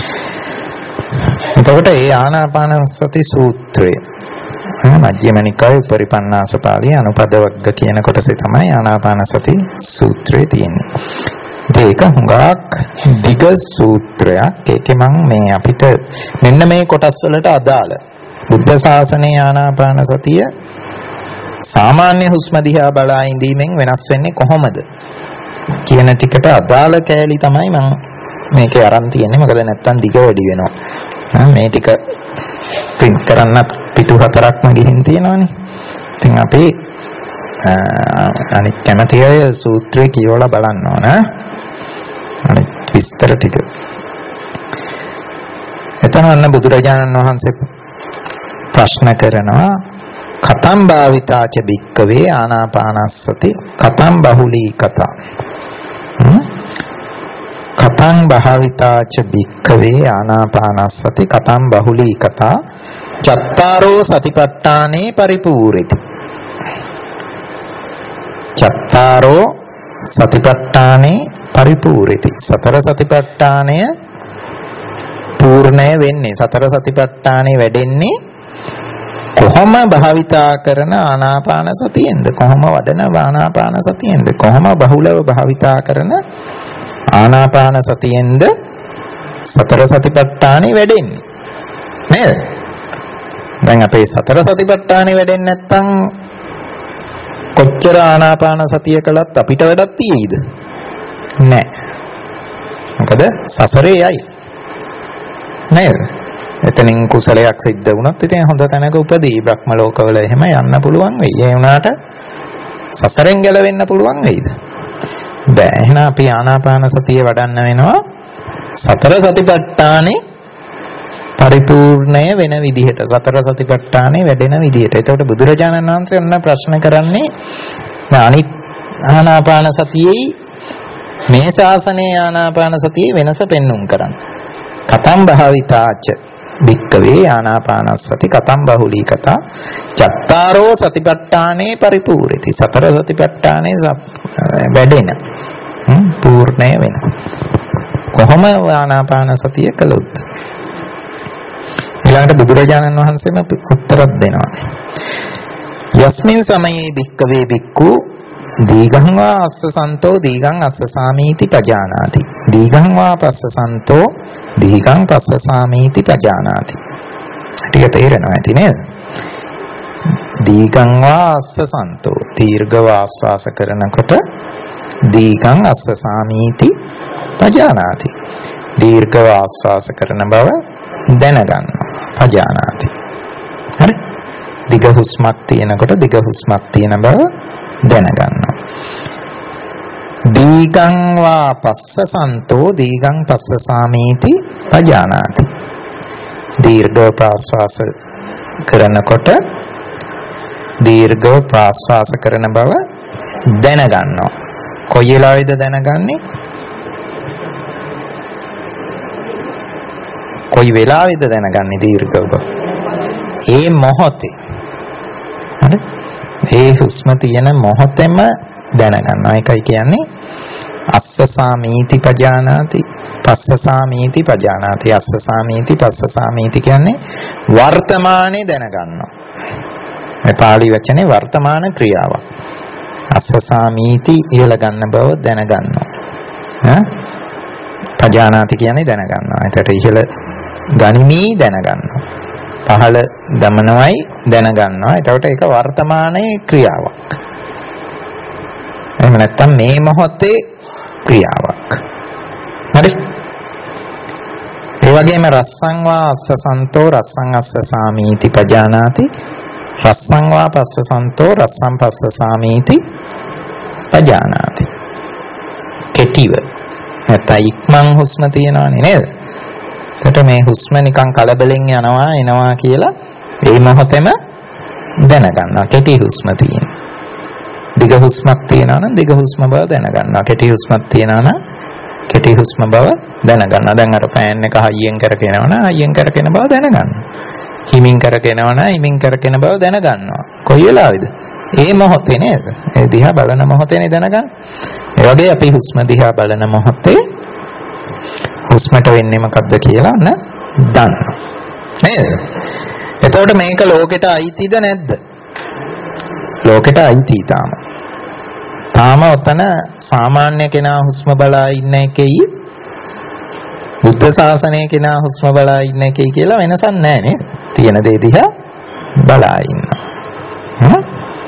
එතකොට ඒ ආනාපාන සති සූත්‍රය මජ්ක්‍ධිම නිකායේ උපරිපන්නාසපාළි අනුපද වග්ග කියන කොටසේ තමයි ආනාපාන සති සූත්‍රය තියෙන්නේ. ඒක හුඟක් දිග සූත්‍රයක්. ඒකේ මම මේ අපිට මෙන්න මේ කොටස් වලට අදාළ බුද්ධ ශාසනයේ ආනාපාන සතිය සාමාන්‍ය හුස්ම දිහා බලා ඉඳීමෙන් වෙනස් වෙන්නේ කොහොමද කියන ටිකට අදාළ කෑලි තමයි මම මේකේ අරන් තියෙන්නේ. මොකද නැත්තම් දිග වැඩි වෙනවා. මේ ටික print කරන්නත් පිටු හතරක්ම ගිහින් තියෙනවානේ. ඉතින් අපි අනිත් කැමති අය සූත්‍රය කියවලා බලන්න ඕන. අනිත් විස්තර ටික. එතන අන්න බුදුරජාණන් වහන්සේ ප්‍රශ්න කරනවා කතම් භාවිතාච භික්කවේ ආනාපානස්සති කතම් බහුලී කතා කතං භාවිතාච භික්කවේ ආනාපානස්සති කතං බහුලී කතා චත්තාරෝ සතිපට්ඨානේ පරිපූර්ණිති චත්තාරෝ සතිපට්ඨානේ පරිපූර්ණිති සතර සතිපට්ඨානය පූර්ණය වෙන්නේ සතර සතිපට්ඨානේ වැඩෙන්නේ කොහොම භාවිතා කරන ආනාපාන සතියෙන්ද කොහොම වඩන ආනාපාන සතියෙන්ද කොහොම බහුලව භාවිතා කරන ආනාපාන සතියෙන්ද සතර සතිපට්ඨානෙ වැඩෙන්නේ නේද? දැන් අපේ සතර සතිපට්ඨානෙ වැඩෙන්නේ නැත්නම් කොච්චර ආනාපාන සතිය කළත් අපිට වැඩක් තියෙයිද? නැහැ. මොකද සසරේ යයි නේද? එතනින් කුසලයක් සිද්ධ වුණොත් ඉතින් හොඳ තැනක උපදී බ්‍රහ්ම ලෝකවල එහෙම යන්න පුළුවන් වෙයි. ඒ වුණාට සසරෙන් ගැලවෙන්න පුළුවන් වෙයිද? බෑ. එහෙනම් අපි ආනාපාන සතිය වඩන්න වෙනවා සතර සතිපට්ඨානේ පරිපූර්ණය වෙන විදිහට සතර සතිපට්ඨානේ වැඩෙන විදිහට. එතකොට බුදුරජාණන් වහන්සේ ඔන්න ප්‍රශ්න කරන්නේ අනිත් ආනාපාන සතියේ මේ ශාසනයේ ආනාපාන සතියේ වෙනස පෙන්눔 කරන්න. කතම් භාවිතාච භික්කවේ ආනාපානස්සති කතම් බහුලී කතා චත්තාරෝ සතිපට්ඨානේ පරිපූර්ණිති සතර සතිපට්ඨානේ වැඩෙන පූර්ණය වෙන කොහොම ආනාපාන සතිය කළොත් ඊළඟට බුදුරජාණන් වහන්සේම උත්තරයක් දෙනවා යස්මින් සමයේ භික්කවේ භික්ඛු දීඝං වා අස්ස සන්තෝ දීඝං අස්ස සාමීති පජානාති දීඝං වා පස්ස සන්තෝ දීඝං පස්ස සාමීති පජානාති. ටික තේරෙනවා ඇති නේද? දීඝං වා අස්ස සන්තෝ දීර්ඝව ආස්වාස කරනකොට දීඝං අස්ස සාමීති පජානාති. දීර්ඝව ආස්වාස කරන බව දැනගන්නවා පජානාති. හරි? දිග හුස්මක් තියෙනකොට දිග හුස්මක් තියෙන බව දැනගන්නවා. දීඝං වා පස්ස සන්තෝ දීඝං පස්ස සාමීති පජානාති. දීර්ඝ ප්‍රාශ්වාස කරනකොට දීර්ඝ ප්‍රාශ්වාස කරන බව දැනගන්නවා. කොයි වෙලාවෙද දැනගන්නේ? කොයි වෙලාවෙද දැනගන්නේ දීර්ඝව? ඒ මොහොතේ. හරි? ඒ හුස්ම තියෙන මොහොතේම දැනගන්නවා. ඒකයි කියන්නේ අස්ස සාමීති පජානාති පස්ස සාමීති පජානාති අස්ස සාමීති පස්ස සාමීති කියන්නේ වර්තමානයේ දැනගන්නවා. මේ පාළි වචනේ වර්තමාන ක්‍රියාවක්. අස්ස සාමීති ඉහළ ගන්න බව දැනගන්නවා. ඈ පජානාති කියන්නේ දැනගන්නවා. ඒකට ඉහළ ගනිමි දැනගන්නවා. පහළ දමනවයි දැනගන්නවා. ඒකට ඒක වර්තමානයේ ක්‍රියාවක්. එහෙම නැත්නම් මේ මොහොතේ ක්‍රියාවක්. හරි? ඒ වගේම රස්සං වා අස්ස සන්තෝ රස්සං අස්ස සාමීති පජානාති රස්සං වා පස්ස සන්තෝ රස්සං පස්ස සාමීති පජානාති. කෙටිව නැත්නම් ඉක්මන් හුස්ම තියනවනේ නේද? එතකොට මේ හුස්ම නිකන් කලබලෙන් යනවා එනවා කියලා ඒ මොහොතේම දැනගන්නවා. කෙටි හුස්ම තියෙනවා. දිග හුස්මක් තියනවා නම් දිග හුස්ම බව දැනගන්නවා. කෙටි හුස්මක් තියනවා නම් කෙටි හුස්ම බව දැනගන්නවා. දැන් අර ෆෑන් එක හයියෙන් කරකිනවා නම් හයියෙන් කරකින බව දැනගන්නවා. හිමින් කරකිනවා නම් හිමින් කරකින බව දැනගන්නවා. කොයි වෙලාවෙද? ඒ මොහොතේ නේද? ඒ දිහා බලන මොහොතේනේ දැනගන්න. ඒ වගේ අපි හුස්ම දිහා බලන මොහොතේ හුස්මට වෙන්නේ මොකද්ද කියලා න දන්නවා. නේද? එතකොට මේක ලෝකෙට අයිතිද නැද්ද? ලෝකෙට අයිති තාම. තාම ඔතන සාමාන්‍ය කෙනා හුස්ම බලා ඉන්න එකයි බුද්ධ ශාසනය කෙනා හුස්ම බලා ඉන්න එකයි කියලා වෙනසක් නැහැ නේද? තියෙන දේ දිහා බලා ඉන්නවා. හ්ම්?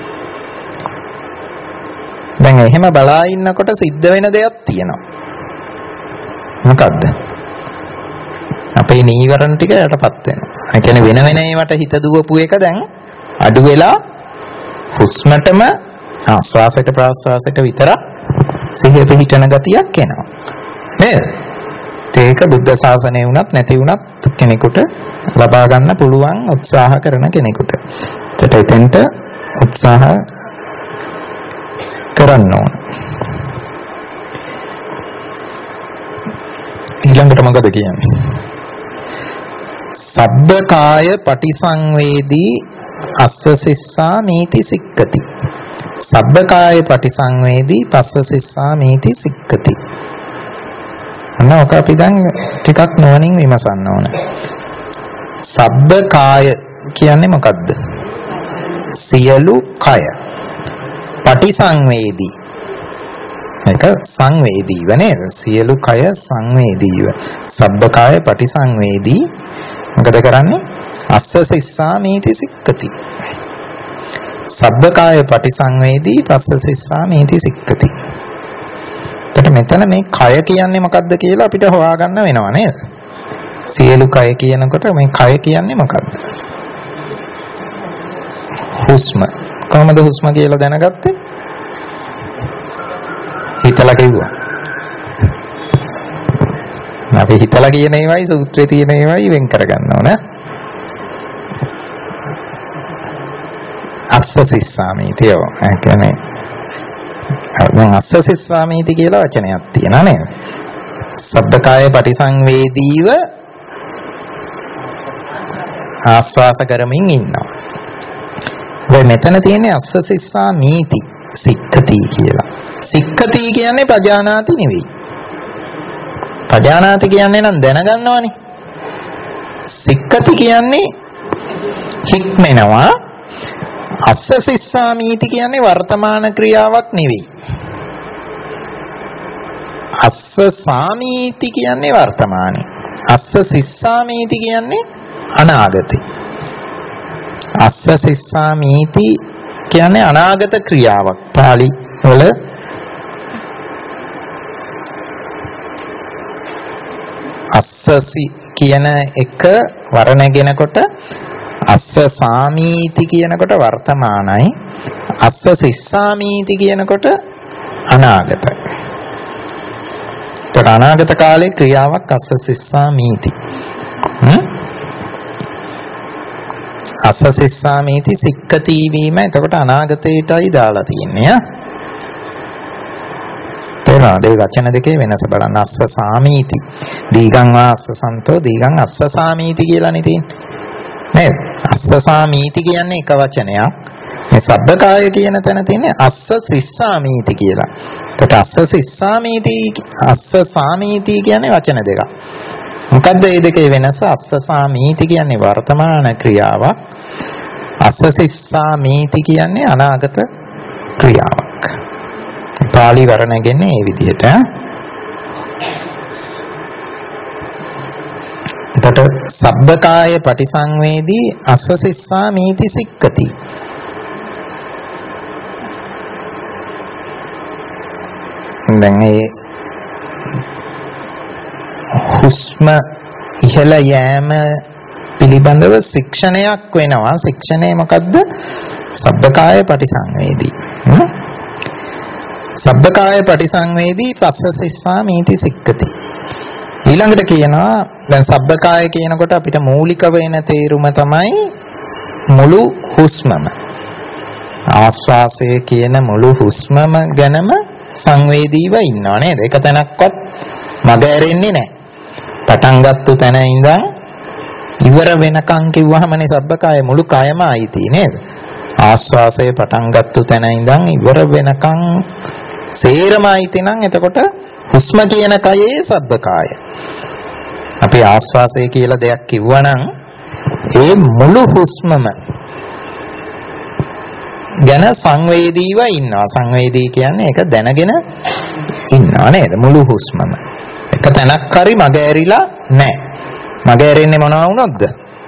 දැන් එහෙම බලා ඉන්නකොට සිද්ධ වෙන දෙයක් තියෙනවා. මොකද්ද? අපේ නීවරණ ටික යටපත් වෙනවා. ඒ කියන්නේ වෙන වෙන ඒවට හිත දුවපු එක දැන් අඩු වෙලා හුස්මටම ආස්වාසයට ප්‍රාස්වාසයට විතර සිහිය පිහිටන ගතියක් එනවා. නේද? ඒක බුද්ධ ශාසනය වුණත් නැති වුණත් කෙනෙකුට ලබා ගන්න පුළුවන් උත්සාහ කරන කෙනෙකුට. ඒකට එතෙන්ට උත්සාහ කරන්න ඕන. ඊළඟට මොකද කියන්නේ? සබ්බකාය පටිසංවේදී අස්ස සිස්සා මීති සික්කති. සබ්බකාය පටිසංවේදී පස්ස සිස්සා මීති සික්කති. අන්න ඔක අපි දැන් ටිකක් නුවණින් විමසන්න ඕන. සබ්බකාය කියන්නේ මොකද්ද? සියලු කය. පටිසංවේදී. ඒක සංවේදීව නේද? සියලු කය සංවේදීව. සබ්බකාය පටිසංවේදී මොකද කරන්නේ? අස්ස සිස්සා මීති සික්කති. සබ්බකාය පටිසංවේදී පස්ස සිස්සා මීති සික්කති. එතකොට මෙතන මේ කය කියන්නේ මොකද්ද කියලා අපිට හොයාගන්න වෙනවා නේද? සියලු කය කියනකොට මේ කය කියන්නේ මොකද්ද? හුස්ම. කොහොමද හුස්ම කියලා දැනගත්තේ? හිතලා කිව්වා. අපි හිතලා කියන ඒවායි සූත්‍රයේ තියෙන ඒවායි වෙන් කරගන්න ඕන. අස්ස සිස්සාමීති යෝ. ඒ කියන්නේ දැන් අස්ස සිස්සාමීති කියලා වචනයක් තියෙනවා නේද? සබ්බකාය පටිසංවේදීව ආස්වාස කරමින් ඉන්නවා. ඔය මෙතන තියෙන්නේ අස්ස සිස්සාමීති සික්ඛති කියලා. සික්ඛති කියන්නේ පජානාති නෙවෙයි. පජානාති කියන්නේ නම් දැනගන්නවනේ. සික්ඛති කියන්නේ හික්මෙනවා. අස්ස සිස්සාමීති කියන්නේ වර්තමාන ක්‍රියාවක් නෙවෙයි. අස්ස සාමීති කියන්නේ වර්තමානයි. අස්ස සිස්සාමීති කියන්නේ අනාගතේ. අස්ස සිස්සාමීති කියන්නේ අනාගත ක්‍රියාවක්. පාලි වල අස්සසි කියන එක වර්ණගෙනකොට අස්ස සාමීති කියනකොට වර්තමානයි. අස්ස සිස්සාමීති කියනකොට අනාගතයි. ඒතර අනාගත කාලේ ක්‍රියාවක් අස්ස සිස්සාමීති. හ්ම් අස්ස සිස්සාමීති සික්ඛති වීම එතකොට අනාගතයටයි දාලා තියෙන්නේ ආ. තේරෙනවද? ඒ වචන දෙකේ වෙනස බලන්න. අස්ස සාමීති දීගං වා අස්ස සන්තෝ දීගං අස්ස සාමීති කියලානේ තියෙන්නේ නේද? අස්ස සාමීති කියන්නේ එක වචනයක්. මේ සබ්බකාය කියන තැන තියෙන්නේ අස්ස සිස්සාමීති කියලා. එතකොට අස්ස සිස්සාමීති අස්ස සාමීති කියන්නේ වචන දෙකක්. මොකද්ද මේ දෙකේ වෙනස? අස්ස සාමීති කියන්නේ වර්තමාන ක්‍රියාවක්. අස්ස සිස්සාමීති කියන්නේ අනාගත ක්‍රියාවක්. පාලි වර්ණගෙන්නේ මේ විදිහට. එතකොට සබ්බකාය පටිසංවේදී අස්ස සිස්සාමීති සික්ඛති. දැන් මේ හුස්ම ඉහළ යෑම පිළිබඳව ශික්ෂණයක් වෙනවා. ශික්ෂණය මොකද්ද? සබ්බකාය පටිසංවේදී. සබ්බකාය පටිසංවේදී පස්ස සිස්සාමීති සික්ඛති. ඊළඟට කියනවා දැන් සබ්බකාය කියනකොට අපිට මූලික වෙන තේරුම තමයි මුළු හුස්මම. ආස්වාසය කියන මුළු හුස්මම ගැනම සංවේදීව ඉන්නව නේද? එක තැනක්වත් මග ඇරෙන්නේ නැහැ. පටන් ගත්ත තැන ඉඳන් ඉවර වෙනකන් කිව්වහමනේ සබ්බකාය මුළු කයම ආйти නේද? ආස්වාසය පටන් ගත්ත තැන ඉඳන් ඉවර වෙනකන් සේරම අයිති නම් එතකොට හුස්ම කියන කයේ සබ්බකාය. අපි ආස්වාසය කියලා දෙයක් කිව්වනම් ඒ මුළු හුස්මම ගැන සංවේදීව ඉන්නවා. සංවේදී කියන්නේ ඒක දැනගෙන ඉන්නවා නේද? මුළු හුස්මම. එක තැනක් හරි මග ඇරිලා නැහැ. මග ඇරෙන්නේ මොනවා වුණොත්ද?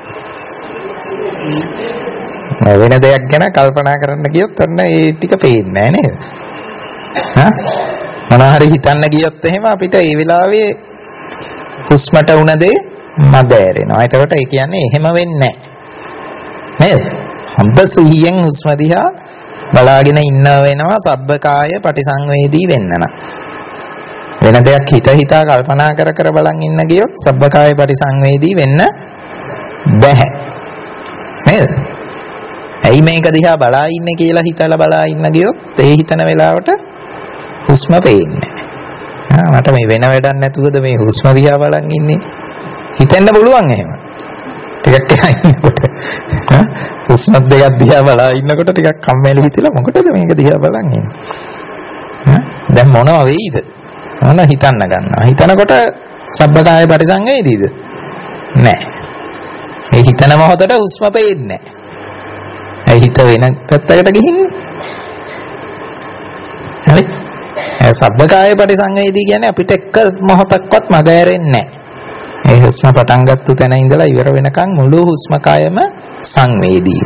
වෙන දෙයක් ගැන කල්පනා කරන්න ගියොත් ඔන්න ඒ ටික පේන්නේ නැහැ නේද? හා මොනවා හරි හිතන්න ගියොත් එහෙම අපිට ඒ වෙලාවේ හුස්මට උන දේ මග ඇරෙනවා. ඒකට ඒ කියන්නේ එහෙම වෙන්නේ නැහැ නේද? හොඳ සිහියෙන් හුස්ම දිහා බලාගෙන ඉන්න වෙනවා සබ්බකාය පටිසංවේදී වෙන්න නම්. වෙන දෙයක් හිත හිතා කල්පනා කර කර බලන් ඉන්න ගියොත් සබ්බකාය පටිසංවේදී වෙන්න බැහැ නේද? ඇයි මේක දිහා බලා ඉන්නේ කියලා හිතලා බලා ඉන්න ගියොත් ඒ හිතන වෙලාවට හුස්ම පේන්නේ නැහැ. මට මේ වෙන වැඩක් නැතුවද මේ හුස්ම දිහා බලන් ඉන්නේ? හිතෙන්න පුළුවන් එහෙම. ටිකක් ඉන්නකොට හුස්ම දෙකක් දිහා බලා ඉන්නකොට ටිකක් කම්මැලි හිතිලා මොකටද මේක දිහා බලන් ඉන්නේ? දැන් මොනවා වෙයිද? මොන හිතන්න ගන්නවා. හිතනකොට සබ්බකාය පටිසංවේදීද? නැහැ. ඒ හිතන මොහොතට හුස්ම පේන්නේ නැහැ. ඒ හිත වෙන පැත්තකට ගිහින්නේ. හරි? ඒ සබ්බකාය පටිසංවේදී කියන්නේ අපිට එක මොහොතක්වත් මග ඇරෙන්නේ නැහැ. ඒ හුස්ම පටන් ගත්ත තැන ඉඳලා ඉවර වෙනකන් මුළු හුස්ම කයම සංවේදී.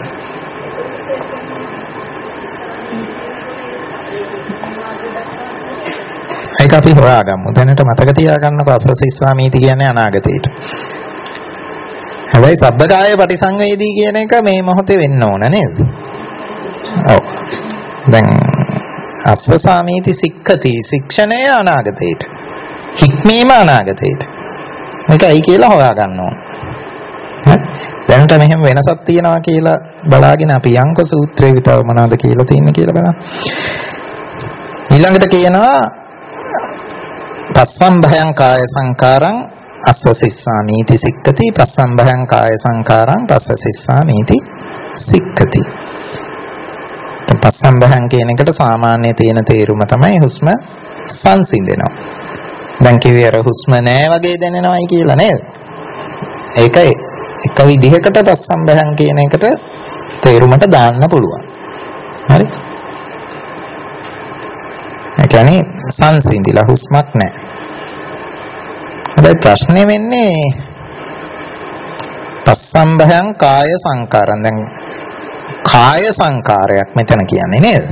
ඒක අපි හොයාගමු. දැනට මතක තියාගන්න පස්සසිස්සාමීති කියන්නේ අනාගතේට. හැබැයි සබ්බකාය පටිසංවේදී කියන එක මේ මොහොතේ වෙන්න ඕන නේද? ඔව්. දැන් අස්සසාමීති සික්ඛති ශික්ෂණය අනාගතේට. හික්මීම අනාගතේට. මේකයි කියලා හොයාගන්න ඕන. හරි? දැනට මෙහෙම වෙනසක් තියෙනවා කියලා බලාගෙන අපි යංක සූත්‍රයේ විතර මොනවද කියලා තියෙන්නේ කියලා බලන්න. ඊළඟට කියනවා පස්සම්භයං කාය සංකාරං අස්සසිස්සාමීති සික්ඛති පස්සම්භයං කාය සංකාරං පස්සසිස්සාමීති සික්ඛති. පස්සම්භයං කියන එකට සාමාන්‍ය තියෙන තේරුම තමයි හුස්ම සංසිඳෙනවා. දැන් කිව්වේ අර හුස්ම නෑ වගේ දැනෙනවයි කියලා නේද? ඒක එක විදිහකට පස්සම්භයං කියන එකට තේරුමට දාන්න පුළුවන්. හරි? ඒ කියන්නේ සංසිඳිලා හුස්මක් නෑ. හැබැයි ප්‍රශ්නේ වෙන්නේ පස්සම්භයං කාය සංකාරං. දැන් කාය සංකාරයක් මෙතන කියන්නේ නේද?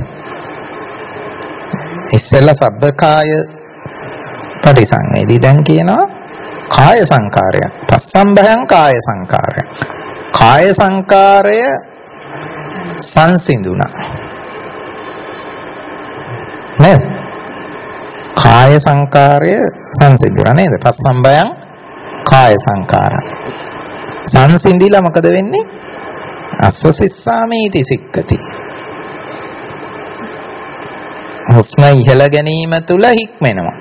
ඉස්සෙල්ලා සබ්බකාය පටිසංවේදී දැන් කියනවා කාය සංකාරයක්. පස්සම්භයං කාය සංකාරයක්. කාය සංකාරය සංසිඳුණා නේද? කාය සංකාරය සංසිඳුණා නේද? පස්සම්භයං කාය සංකාරං සංසිඳිලා මොකද වෙන්නේ? අස්සසිස්සාමීති සික්ඛති. හුස්ම ඉහළ ගැනීම තුල හික්මෙනවා.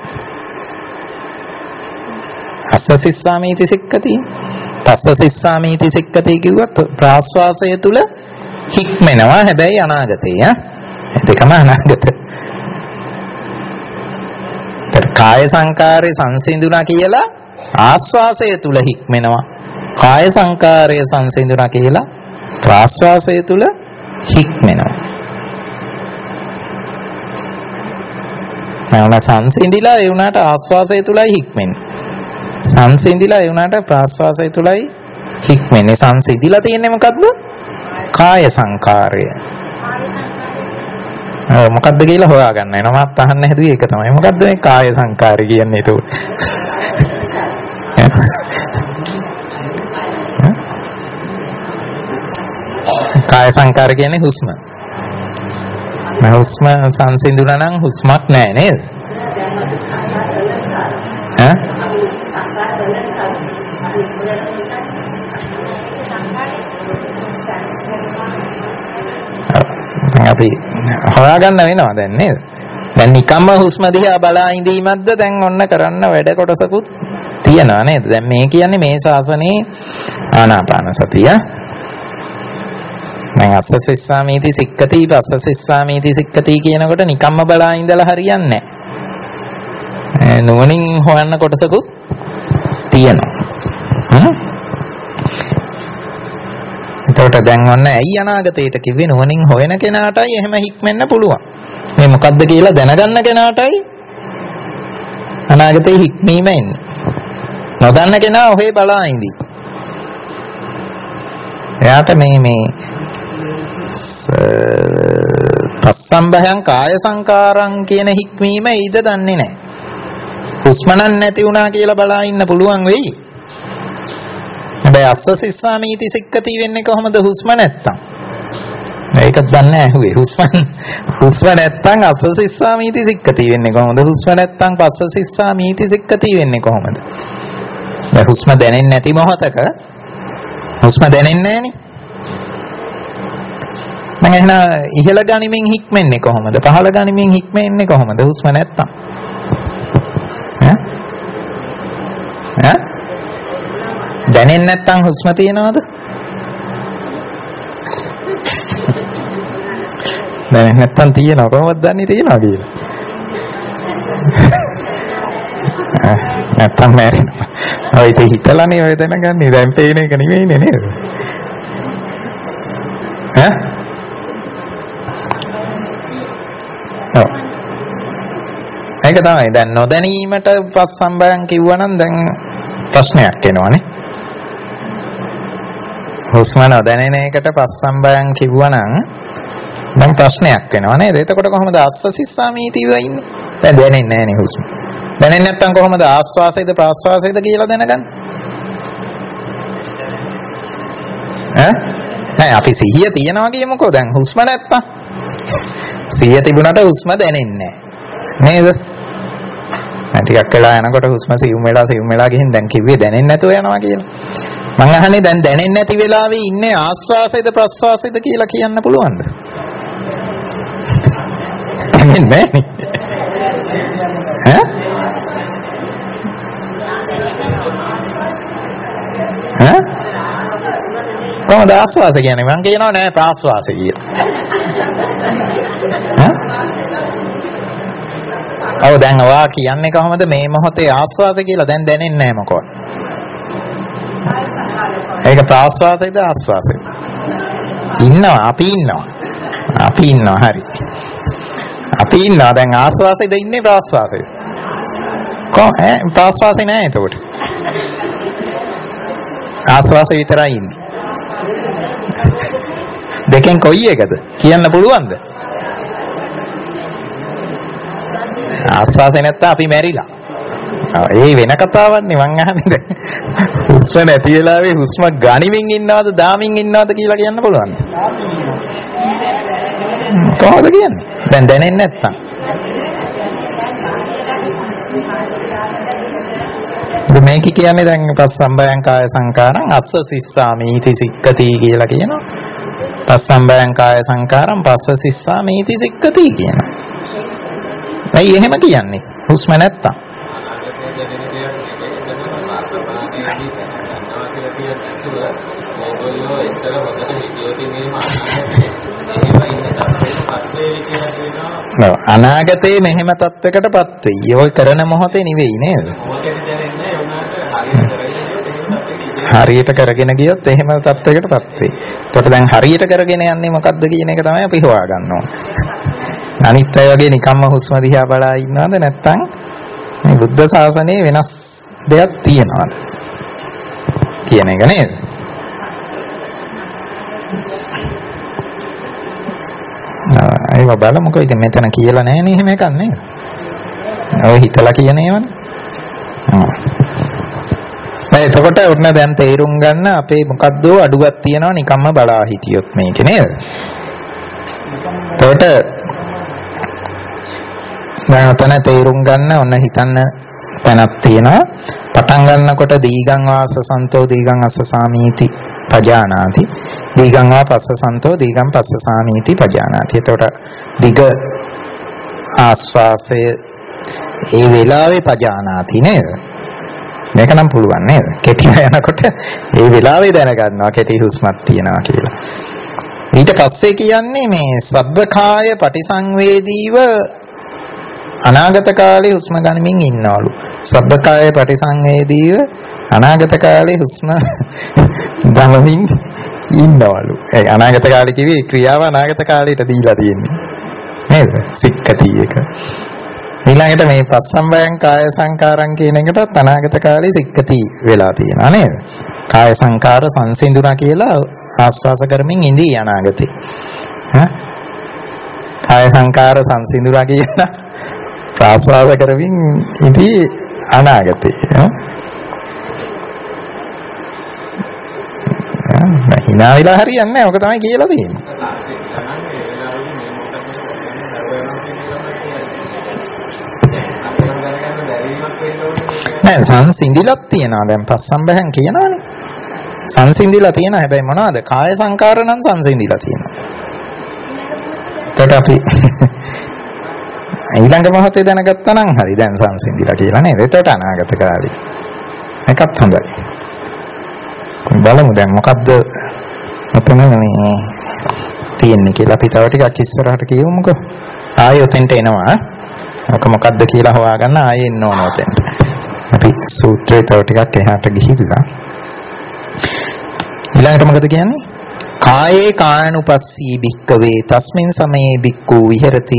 අස්සසිස්සාමීති සික්ඛති. පස්සසිස්සාමීති සික්ඛති කිව්වොත් ප්‍රාශ්වාසය තුල හික්මෙනවා. හැබැයි අනාගතේ ඈ දෙකම අනාගත. කාය සංකාරය සංසිඳුණා කියලා ආශ්වාසය තුල හික්මෙනවා. කාය සංකාරය සංසිඳුණා කියලා ප්‍රාශ්වාසය තුල හික්මෙනවා. නැවන සංසිඳිලා ඒ උනාට ආශ්වාසය තුලයි හික්මෙන්නේ. සංසිඳිලා ඒ උනාට ප්‍රාශ්වාසය තුලයි හික්මෙන්නේ. සංසිඳිලා තියෙන්නේ මොකද්ද? කාය සංකාරය. ඔව් මොකද්ද කියලා හොයාගන්න වෙනවා. මත් අහන්න හැදුවේ ඒක තමයි. මොකද්ද මේ කාය සංකාරය කියන්නේ ඒක? කාය සංකාර කියන්නේ හුස්ම. මේ හුස්ම සංසිඳුණා නම් හුස්මක් නැහැ නේද? ඈ? අපි හොයාගන්න වෙනවා දැන් නේද? දැන් නිකම්ම හුස්ම දිහා බලා ඉඳීමක්ද දැන් ඔන්න කරන්න වැඩ කොටසකුත් තියනවා නේද? දැන් මේ කියන්නේ මේ ශාසනයේ ආනාපාන සතිය. දැන් අස්ස සිස්සාමීති සික්කති පස්ස සිස්සාමීති සික්කති කියනකොට නිකම්ම බලා ඉඳලා හරියන්නේ නැහැ. නුවණින් හොයන්න කොටසකුත් තියෙනවා. එතකොට දැන් ඔන්න ඇයි අනාගතයට කිව්වේ නුවණින් හොයන කෙනාටයි එහෙම හික්මෙන්න පුළුවන්. මේ මොකද්ද කියලා දැනගන්න කෙනාටයි අනාගතේ හික්මීම එන්නේ. නොදන්න කෙනා ඔහේ බලා ඉඳි. එයාට මේ මේ පස්සම්බයං කාය සංකාරං කියන හික්මීම ඊද දන්නේ නැහැ. හුස්මනන් නැති වුණා කියලා බලා ඉන්න පුළුවන් වෙයි. හැබැයි අස්ස සිස්සාමීති සික්කති වෙන්නේ කොහොමද හුස්ම නැත්තම්? මේකත් දන්නේ නැහැ ඇහුවේ. හුස්ම හුස්ම නැත්තම් අස්ස සිස්සාමීති සික්කති වෙන්නේ කොහොමද? හුස්ම නැත්තම් පස්ස සිස්සාමීති සික්කති වෙන්නේ කොහොමද? දැන් හුස්ම දැනෙන්නේ නැති මොහොතක හුස්ම දැනෙන්නේ නැහනේ. මම එහෙනම් ඉහළ ගනිමින් හික්මෙන්නේ කොහොමද? පහළ ගනිමින් හික්මෙන්නේ කොහොමද? හුස්ම නැත්තම්. ඈ? ඈ? දැනෙන්නේ නැත්තම් හුස්ම තියනවද? දැනෙන්නේ නැත්තම් තියනවා. කොහොමද දන්නේ තියනවා කියලා? නැත්තම් මැරෙනවා. ඔය ඉතින් හිතලානේ ඔය දැනගන්නේ. දැන් පේන එක නෙවෙයිනේ නේද? ඈ? ඔව්. ඒක තමයි. දැන් නොදැනීමට පස්සම්බයන් කිව්වනම් දැන් ප්‍රශ්නයක් එනවනේ. හුස්ම නොදැනෙන එකට පස්සම්බයන් කිව්වනම් දැන් ප්‍රශ්නයක් වෙනවා නේද? එතකොට කොහොමද අස්ස සිස්සාමීතිව ඉන්නේ? දැන් දැනෙන්නේ නැහැ නේ හුස්ම. දැනෙන්නේ නැත්නම් කොහොමද ආස්වාසයද ප්‍රාස්වාසයද කියලා දැනගන්නේ? ඈ? නෑ අපි සිහිය තියනවා කියමුකෝ. දැන් හුස්ම නැත්තම් සිහිය තිබුණාට හුස්ම දැනෙන්නේ නැහැ. නේද? දැන් ටිකක් වෙලා යනකොට හුස්ම සියුම් වෙලා සියුම් වෙලා ගිහින් දැන් කිව්වේ දැනෙන්නේ නැතුව යනවා කියලා. මං අහන්නේ දැන් දැනෙන්නේ නැති වෙලාවේ ඉන්නේ ආස්වාසයද ප්‍රාස්වාසයද කියලා කියන්න පුළුවන්ද? දැනෙන්නේ නැහැ. ඈ? ඈ? කොහොමද ආස්වාස කියන්නේ? මං කියනවා නෑ ප්‍රාස්වාස කියලා. ඈ? ඔව් දැන් ඔයා කියන්නේ කොහොමද මේ මොහොතේ ආස්වාස කියලා දැන් දැනෙන්නේ නැහැ මොකවත්. ඒක ප්‍රාස්වාසයද ආස්වාසයද? ඉන්නවා අපි ඉන්නවා. අපි ඉන්නවා හරි. අපි ඉන්නවා දැන් ආස්වාසයද ඉන්නේ ප්‍රාස්වාසයද? කො ඈ ප්‍රාස්වාසය නෑ එතකොට. ආස්වාසය විතරයි ඉන්නේ. දෙකෙන් කොයි එකද කියන්න පුළුවන්ද? ආස්වාසය නැත්නම් අපි මැරිලා. ඒ වෙන කතාවක් නේ මං අහන්නේ. හුස්ම නැති වෙලාවේ හුස්ම ගනිමින් ඉන්නවද දාමින් ඉන්නවද කියලා කියන්න පුළුවන්ද? කොහොමද කියන්නේ? දැන් දැනෙන්නේ නැත්තම්. මේක කියන්නේ දැන් පස්සම්බයං කාය සංකාරං අස්ස සිස්සාමීති සික්කති කියලා කියනවා. පස්සම්බයං කාය සංකාරං පස්ස සිස්සාමීති සික්කති කියනවා. ඇයි එහෙම කියන්නේ? හුස්ම නැත්තම්. අනාගතේ මෙහෙම තත්වයකටපත් වෙයි. ඔය කරන මොහොතේ නෙවෙයි නේද? හරියට කරගෙන ගියොත් එහෙම තත්වයකටපත් වෙයි. එතකොට දැන් හරියට කරගෙන යන්නේ මොකද්ද කියන එක තමයි අපි හොයාගන්න ඕන. අනිත් අය වගේ නිකම්ම හුස්ම දිහා බලා ඉන්නවද නැත්නම් මේ බුද්ධ ශාසනයේ වෙනස් දෙයක් තියනවද කියන එක නේද? ඒක බලමුකෝ. ඉතින් මෙතන කියලා නැහැ නේ එහෙම එකක් නේද? ඔය හිතලා කියන ඒවනේ. හ්ම්. එතකොට උන්න දැන් තේරුම් ගන්න අපේ මොකද්ද අඩුවක් තියනවා නිකම්ම බලා හිටියොත් මේකේ නේද? එතකොට දැන් ඔතන තේරුම් ගන්න ඔන්න හිතන්න තැනක් තියෙනවා. පටන් ගන්නකොට දීගං වාස සන්තෝ දීගං අස්ස සාමීති පජානාති දීගං වා පස්ස සන්තෝ දීගං පස්ස සාමීති පජානාති. එතකොට දිග ආස්වාසය ඒ වෙලාවේ පජානාති නේද? මේක නම් පුළුවන් නේද? කෙටි යනකොට ඒ වෙලාවේ දැනගන්නවා කෙටි හුස්මක් තියෙනවා කියලා. ඊට පස්සේ කියන්නේ මේ සබ්බකාය පටිසංවේදීව අනාගත කාලේ හුස්ම ගනිමින් ඉන්නවලු. සබ්බකාය පටිසංවේදීව අනාගත කාලේ හුස්ම ගනිමින් ඉන්නවලු. ඒ අනාගත කාලේ කිව්වේ ක්‍රියාව අනාගත කාලයට දීලා තියෙන්නේ. නේද? සික්කති එක. ඊළඟට මේ පස්සම්බයං කාය සංකාරං කියන එකටත් අනාගත කාලේ සික්කති වෙලා තියෙනවා නේද? කාය සංකාර සංසිඳුණා කියලා ආස්වාස කරමින් ඉඳී අනාගතේ. ඈ කාය සංකාර සංසිඳුණා කියලා ප්‍රාස්වාස කරමින් ඉඳී අනාගතේ. ඈ හිනා වෙලා හරියන්නේ නැහැ. ඔක තමයි කියලා තියෙන්නේ. නෑ සංසිඳිලක් තියනවා දැන් පස්සම්බයන් කියනවනේ. සංසිඳිලා තියෙන හැබැයි මොනවද? කාය සංකාර නම් සංසිඳිලා තියෙනවා. එතකොට අපි ඊළඟ මොහොතේ දැනගත්තා නම් හරි දැන් සංසිඳිලා කියලා නේද? එතකොට අනාගත කාලේ. එකත් හොඳයි. බලමු දැන් මොකද්ද මෙතන මේ තියෙන්නේ කියලා අපි තව ටිකක් ඉස්සරහට කියමුකෝ. ආයෙ උතෙන්ට එනවා. ඔක මොකද්ද කියලා හොයාගන්න ආයෙ එන්න ඕන උතෙන්ට. අපි සූත්‍රය තව ටිකක් එහාට ගිහිල්ලා ඊළඟට මොකද කියන්නේ? කායේ කායනුපස්සී භික්කවේ තස්මින් සමයේ භික්ඛු විහෙරති.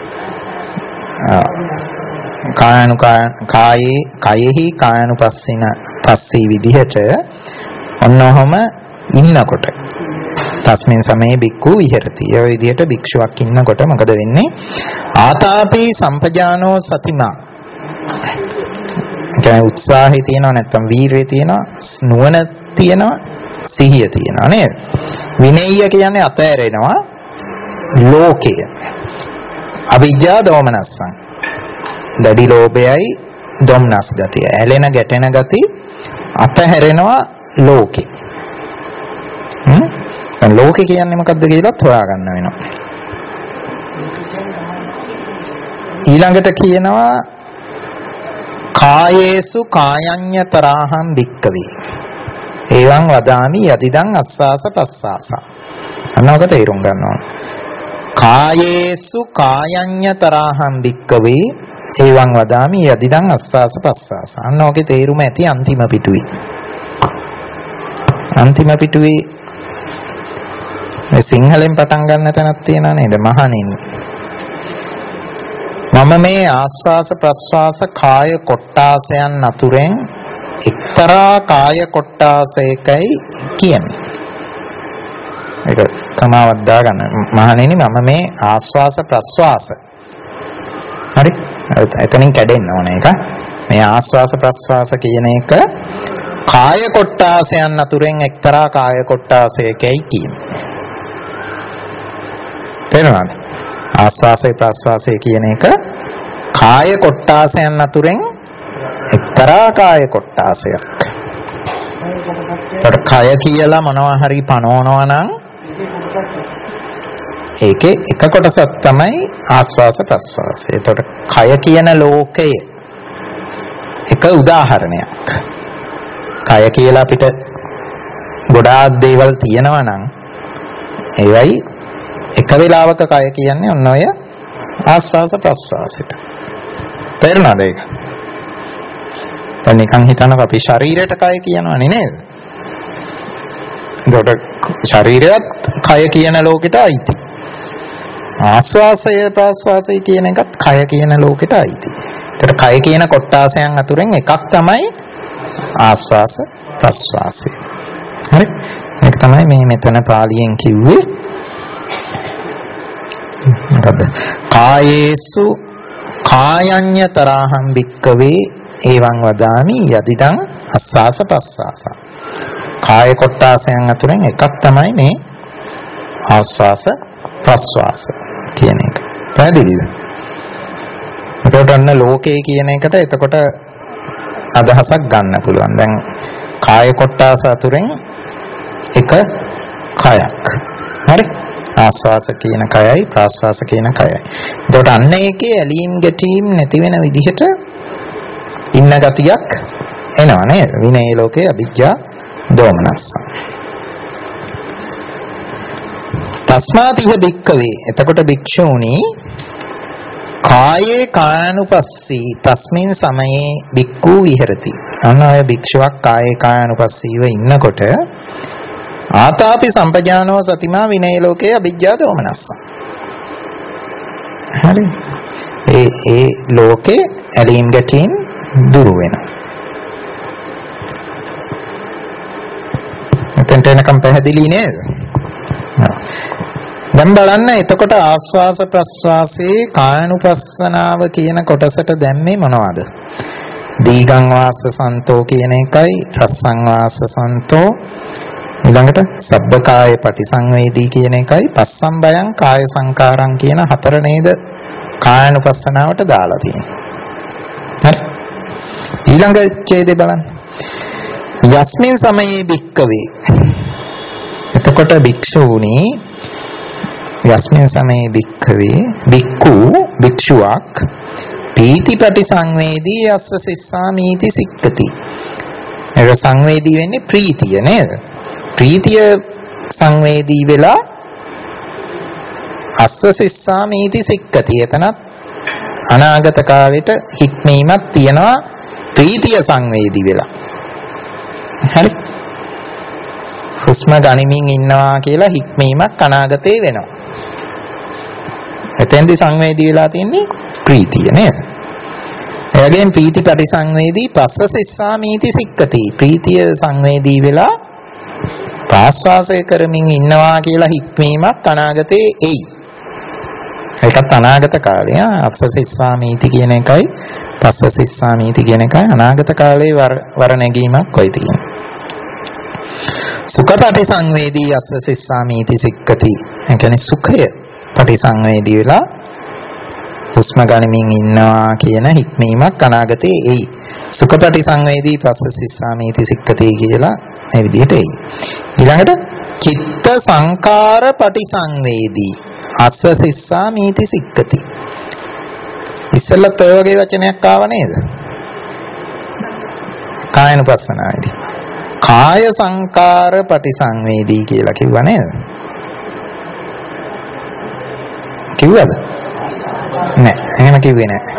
කායනු කායේ කයෙහි කායනුපස්සින පස්සී විදිහට ඔන්නෝම ඉන්නකොට තස්මින් සමයේ භික්ඛු විහෙරති. ඒ විදිහට භික්ෂුවක් ඉන්නකොට මොකද වෙන්නේ? ආතාපි සම්පජානෝ සතිමා. ඒ උත්සාහය තියෙනවා නැත්නම් වීරිය තියෙනවා නුවණ තියෙනවා සිහිය තියෙනවා නේද? විනය්‍ය කියන්නේ අතෑරෙනවා ලෝකය. අවිජ්ජා දෝමනස්සං. දැඩි ලෝභයයි දොම්නස් ගතිය. ඇලෙන ගැටෙන ගති අතහැරෙනවා ලෝකේ. හ්ම්? දැන් ලෝකේ කියන්නේ මොකද්ද කියලාත් හොයාගන්න වෙනවා. ඊළඟට කියනවා කායේසු කායඤ්ඤතරාහං භික්කවේ එවං වදාමි යදිදං අස්සාස පස්සාස. අන්නවක තේරුම් ගන්න ඕන. කායේසු කායඤ්ඤතරාහං භික්කවේ එවං වදාමි යදිදං අස්සාස පස්සාස. අන්නවකේ තේරුම ඇති අන්තිම පිටුවේ. අන්තිම පිටුවේ මේ සිංහලෙන් පටන් ගන්න තැනක් තියෙනා නේද? මහණෙනි මම මේ ආස්වාස ප්‍රස්වාස කාය කොට්ටාසයන් අතුරෙන් එක්තරා කාය කොට්ටාසයකයි කියමි. ඒක තමාවක් දාගන්න. මහණෙනි මම මේ ආස්වාස ප්‍රස්වාස හරි එතනින් කැඩෙන්න ඕන එක. මේ ආස්වාස ප්‍රස්වාස කියන එක කාය කොට්ටාසයන් අතුරෙන් එක්තරා කාය කොට්ටාසයකයි කියමි. තේරුණාද? ආස්වාසය ප්‍රස්වාසය කියන එක කාය කොට්ටාසයන් අතුරෙන් එක්තරා කාය කොට්ටාසයක්. ඒකට කය කියලා මොනවා හරි පනවනවා නම් ඒකේ එක කොටසක් තමයි ආස්වාස ප්‍රස්වාසය. ඒකට කය කියන ලෝකය එක උදාහරණයක්. කය කියලා අපිට ගොඩාක් දේවල් තියෙනවා නම් ඒවයි එක වෙලාවක කය කියන්නේ ඔන්න ඔය ආස්වාස ප්‍රස්වාසයට. තේරුණාද ඒක? දැන් නිකන් හිතනවා අපි ශරීරයට කය කියනවනේ නේද? එතකොට ශරීරයත් කය කියන ලෝකෙට අයිති. ආස්වාසය ප්‍රස්වාසය කියන එකත් කය කියන ලෝකෙට අයිති. එතකොට කය කියන කොට්ටාසයන් අතුරෙන් එකක් තමයි ආස්වාස ප්‍රස්වාසය. හරි? ඒක තමයි මේ මෙතන පාලියෙන් කිව්වේ. මොකද්ද? කායේසු කායඤ්ඤතරාහං භික්කවේ එවං වදාමි යදිදං අස්සාස පස්සාස. කාය කොට්ටාසයන් අතුරෙන් එකක් තමයි මේ ආස්වාස ප්‍රස්වාස කියන එක. පැහැදිලිද? එතකොට අන්න ලෝකේ කියන එකට එතකොට අදහසක් ගන්න පුළුවන්. දැන් කාය කොට්ටාස අතුරෙන් එක කයක්. හරි? ආස්වාස කියන කයයි ප්‍රාස්වාස කියන කයයි. එතකොට අන්න ඒකේ ඇලීම් ගැටීම් නැති වෙන විදිහට ඉන්න ගතියක් එනවා නේද? විනය ලෝකේ අවිජ්ජා දෝමනස්ස. තස්මාතිහ භික්කවේ එතකොට භික්ෂූනි කායේ කායනුපස්සී තස්මින් සමයේ භික්ඛු විහෙරති. අන්න අය භික්ෂුවක් කායේ කායනුපස්සීව ඉන්නකොට ආතාපි සම්පජානෝ සතිමා විනය ලෝකේ අවිජ්ජා දෝමනස්ස. හරි. ඒ ඒ ලෝකේ ඇලීම් ගැටීම් දුරු වෙනවා. එතෙන්ට එනකම් පැහැදිලි නේද? දැන් බලන්න එතකොට ආස්වාස ප්‍රස්වාසයේ කායනුපස්සනාව කියන කොටසට දැම්මේ මොනවද? දීගං වාස සන්තෝ කියන එකයි රස්සං වාස සන්තෝ ඊළඟට සබ්බකාය පටිසංවේදී කියන එකයි පස්සම්බයං කාය සංකාරං කියන හතර නේද කායනුපස්සනාවට දාලා තියෙන්නේ. හරි. ඊළඟ ඡේදය බලන්න. යස්මින් සමයේ භික්කවේ එතකොට භික්ෂූනි යස්මින් සමයේ භික්ඛවේ භික්ඛු භික්ෂුවක් පීතිපටි සංවේදී යස්ස සිස්සාමීති සික්කති. ඒක සංවේදී වෙන්නේ ප්‍රීතිය නේද? ප්‍රීතිය සංවේදී වෙලා අස්ස සිස්සාමීති සික්කති. එතනත් අනාගත කාලෙට හික්මීමක් තියනවා ප්‍රීතිය සංවේදී වෙලා. හරි. හුස්ම ගනිමින් ඉන්නවා කියලා හික්මීමක් අනාගතේ වෙනවා. එතෙන්දි සංවේදී වෙලා තින්නේ ප්‍රීතිය නේද? එයාගෙන් ප්‍රීති පරිසංවේදී පස්ස සිස්සාමීති සික්කති. ප්‍රීතිය සංවේදී වෙලා ප්‍රාශ්වාසය කරමින් ඉන්නවා කියලා හික්මීමක් අනාගතේ එයි. ඒකත් අනාගත කාලය. අස්ස සිස්සාමීති කියන එකයි පස්ස සිස්සාමීති කියන එකයි අනාගත කාලේ වර නැගීමක් කොයි තියෙන්නේ. සුඛපටි සංවේදී අස්ස සිස්සාමීති සික්කති. ඒ කියන්නේ සුඛය පටිසංවේදී වෙලා හුස්ම ගනිමින් ඉන්නවා කියන හික්මීමක් අනාගතේ එයි. සුඛපටි සංවේදී පස්ස සිස්සාමීති සික්කති කියලා මේ විදිහට එයි. ඊළඟට චිත්ත සංකාර පටිසංවේදී අස්ස සිස්සාමීති සික්කති. ඉස්සෙල්ලත් ඔය වගේ වචනයක් ආව නේද? කායනුපස්සනාවේදී කාය සංකාර පටිසංවේදී කියලා කිව්වා නේද? කිව්වද? නෑ, එහෙම කිව්වේ නෑ.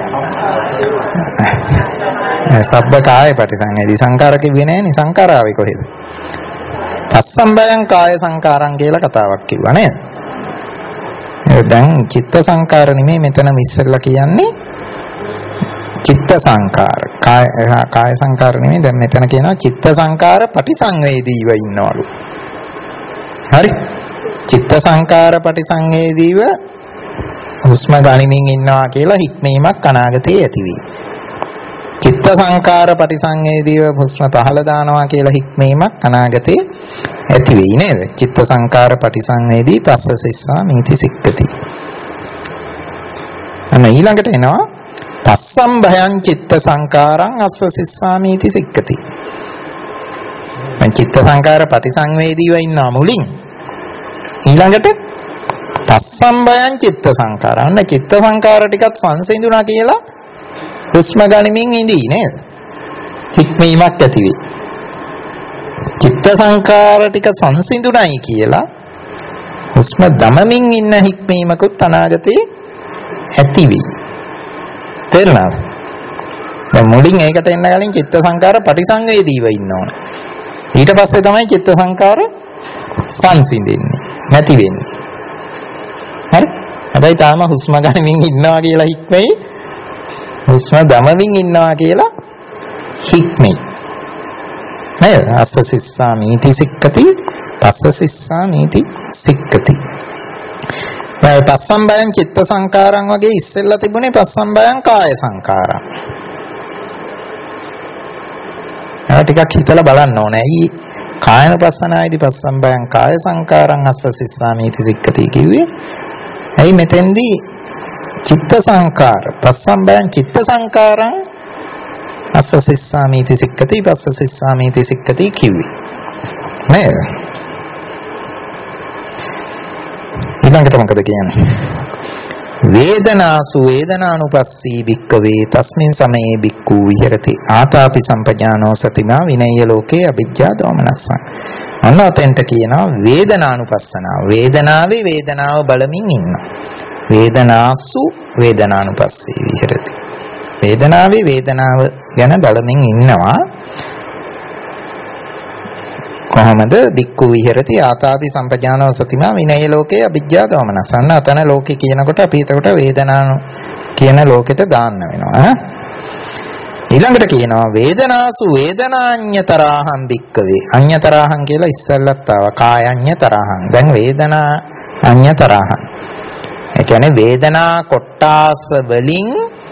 සබ්බ කාය පටිසංවේදී සංකාර කිව්වේ නෑනේ. සංකාර ආවේ කොහෙද? පස්සම්බයං කාය සංකාරං කියලා කතාවක් කිව්වා නේද? දැන් චිත්ත සංකාර නෙමෙයි මෙතන ඉස්සෙල්ලා කියන්නේ චිත්ත සංකාර. කාය කාය සංකාර නෙමෙයි දැන් මෙතන කියනවා චිත්ත සංකාර පටිසංවේදීව ඉන්නවලු. හරි? චිත්ත සංකාර පටිසංවේදීව හුස්ම ගනිමින් ඉන්නවා කියලා හික්මීමක් අනාගතේ ඇති වෙයි. චිත්ත සංකාර පටිසංවේදීව හුස්ම පහළ දානවා කියලා හික්මීමක් අනාගතේ ඇති වෙයි නේද? චිත්ත සංකාර පටිසංවේදී පස්ස සිස්සා මීති සික්කති. අන්න ඊළඟට එනවා පස්සම් භයං චිත්ත සංකාරං අස්ස සිස්සා මීති සික්කති. දැන් චිත්ත සංකාර පටිසංවේදීව ඉන්නවා මුලින්. ඊළඟට පස්සම් භයං චිත්ත සංකාර. අන්න චිත්ත සංකාර ටිකක් සංසිඳුණා කියලා හුස්ම ගනිමින් ඉඳී නේද? හික්මීමක් ඇති වෙයි. චිත්ත සංකාර ටික සංසිඳුණයි කියලා හුස්ම දමමින් ඉන්න හික්මීමකුත් අනාගතේ ඇති වෙයි. තේරුණාද? දැන් මුලින් ඒකට එන්න කලින් චිත්ත සංකාර පටිසංවේදීව ඉන්න ඕන. ඊට පස්සේ තමයි චිත්ත සංකාර සංසිඳෙන්නේ නැති වෙන්නේ. හරි? හැබැයි තාම හුස්ම ගනිමින් ඉන්නවා කියලා හික්මෙයි. හුස්ම දමමින් ඉන්නවා කියලා හික්මෙයි. නේද? අස්ස සිස්සා මීති සික්කති පස්ස සිස්සා මීති සික්කති. පස්සම්බයං චිත්ත සංකාරං වගේ ඉස්සෙල්ලා තිබුණේ පස්සම්බයං කාය සංකාරං. ඒක ටිකක් හිතලා බලන්න ඕනේ. ඇයි කායනුපස්සනාවේදී පස්සම්බයං කාය සංකාරං අස්ස සිස්සා මීති සික්කති කිව්වේ? ඇයි මෙතෙන්දී චිත්ත සංකාර පස්සම්බයං චිත්ත සංකාරං අස්ස සිස්සා මීති සික්කති පස්ස සිස්සා මීති සික්කති කිව්වේ නේද? ඊළඟට මොකද කියන්නේ? වේදනාසු වේදනානුපස්සී භික්කවේ තස්මින් සමයේ භික්ඛු විහෙරති ආතාපි සම්පජානෝ සතිමා විනය්‍ය ලෝකේ අවිජ්ජා දෝමනස්සං. අන්න ඔතෙන්ට කියනවා වේදනානුපස්සනාව. වේදනාවේ වේදනාව බලමින් ඉන්නවා. වේදනාසු වේදනානුපස්සී විහෙරති. වේදනාවේ වේදනාව ගැන බලමින් ඉන්නවා. කොහොමද? බික්කු විහෙරති ආතාපි සම්පජානෝ සතිමා විනය ලෝකේ අවිජ්ජා දෝමනස. අන්න අතන ලෝකේ කියනකොට අපි එතකොට වේදනානු කියන ලෝකෙට දාන්න වෙනවා. ඊළඟට කියනවා වේදනාසු වේදනාඤ්‍යතරාහං භික්කවේ. අඤ්‍යතරාහං කියලා ඉස්සෙල්ලත් ආවා. කායඤ්‍යතරාහං. දැන් වේදනා අඤ්‍යතරාහං. ඒ කියන්නේ වේදනා කොටාස වලින්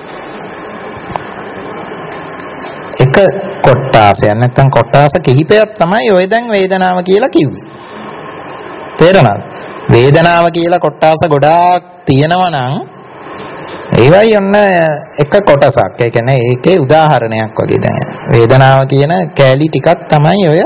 එක කොටාසයක් නැත්නම් කොටාස කිහිපයක් තමයි ඔය දැන් වේදනාව කියලා කිව්වේ. තේරෙනවද? වේදනාව කියලා කොටාස ගොඩාක් තියෙනවා නම් ඒවයි ඔන්න එක කොටසක්. ඒ කියන්නේ ඒකේ උදාහරණයක් වගේ දැන් වේදනාව කියන කැලි ටිකක් තමයි ඔය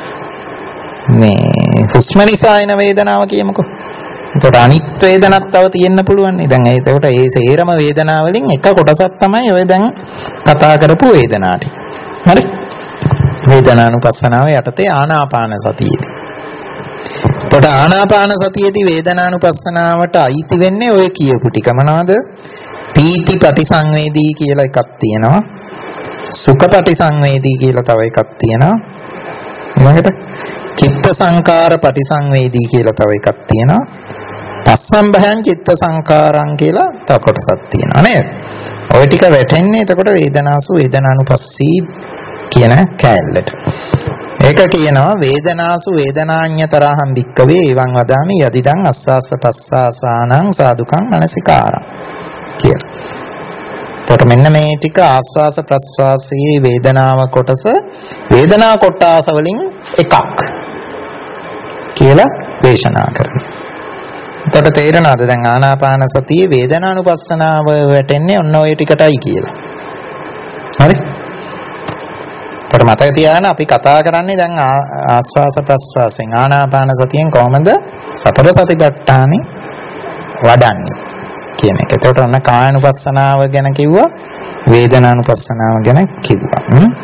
මේ හුස්ම නිසා එන වේදනාව කියමුකෝ. එතකොට අනිත් වේදනක් තව තියෙන්න පුළුවන් නේ. දැන් ඒකට ඒ සේරම වේදනාව වලින් එක කොටසක් තමයි ඔය දැන් කතා කරපු වේදනා ටික. හරි? වේදනානුපස්සනාව යටතේ ආනාපාන සතියේදී. එතකොට ආනාපාන සතියේදී වේදනානුපස්සනාවට අයිති වෙන්නේ ඔය කියපු ටික මොනවද? පීති ප්‍රතිසංවේදී කියලා එකක් තියෙනවා. සුඛ ප්‍රතිසංවේදී කියලා තව එකක් තියෙනවා. ඊළඟට චිත්ත සංකාර ප්‍රතිසංවේදී කියලා තව එකක් තියෙනවා. පස්සම්භයං චිත්ත සංකාරං කියලා තව කොටසක් තියෙනවා නේද? ඔය ටික වැටෙන්නේ එතකොට වේදනාසු වේදනානුපස්සී කියන කැලලට. ඒක කියනවා වේදනාසු වේදනාඤ්‍යතරාහං භික්කවේ එවං වදාමි යදිදං අස්සාස පස්සාසානං සාදුකං මනසිකාරං කියලා. එතකොට මෙන්න මේ ටික ආස්වාස ප්‍රස්වාසයේ වේදනාව කොටස වේදනා කොටාස වලින් එකක් කියලා දේශනා කරනවා. එතකොට තේරෙනවද දැන් ආනාපාන සතියේ වේදනානුපස්සනාව වැටෙන්නේ ඔන්න ඔය ටිකටයි කියලා. හරි? එතකොට මතක තියාගන්න අපි කතා කරන්නේ දැන් ආස්වාස ප්‍රස්වාසයෙන් ආනාපාන සතියෙන් කොහොමද සතර සතිපට්ඨානෙ වඩන්නේ කියන එක. එතකොට ඔන්න කායानुපස්සනාව ගැන කිව්වා, වේදනානුපස්සනාව ගැන කිව්වා.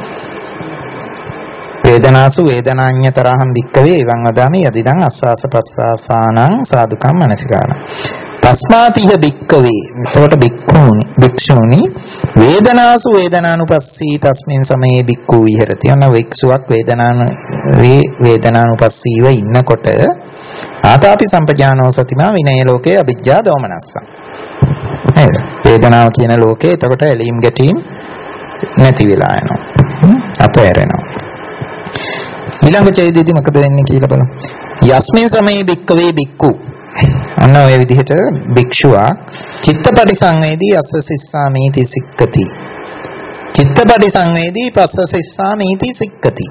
වේදනාසු වේදනාඤ්‍යතරාහං භික්කවේ එවං වදාමි යදිදං අස්සාස පස්සාසානං සාදුකං මනසිකාරං. තස්මාතිහ භික්කවේ. එතකොට භික්ඛූනි භික්ෂූනි වේදනාසු වේදනානුපස්සී තස්මින් සමයේ භික්ඛූ විහෙරති. ඔන්න වික්ෂුවක් වේදනාන වේ වේදනානුපස්සීව ඉන්නකොට ආතාපි සම්පජානෝ සතිමා විනය ලෝකේ අවිජ්ජා දෝමනස්සං. නේද? වේදනාව කියන ලෝකේ එතකොට එලීම් ගැටීම් නැති වෙලා යනවා. අතහැරෙනවා. ඊළඟ ඡේදයේදී මොකද වෙන්නේ කියලා බලමු. යස්මින් සමයේ භික්කවේ භික්ඛු. අන්න ඔය විදිහට භික්ෂුවක් චිත්තපටි සංවේදී අස්ස සිස්සාමීති සික්කති. චිත්තපටි සංවේදී පස්ස සිස්සාමීති සික්කති.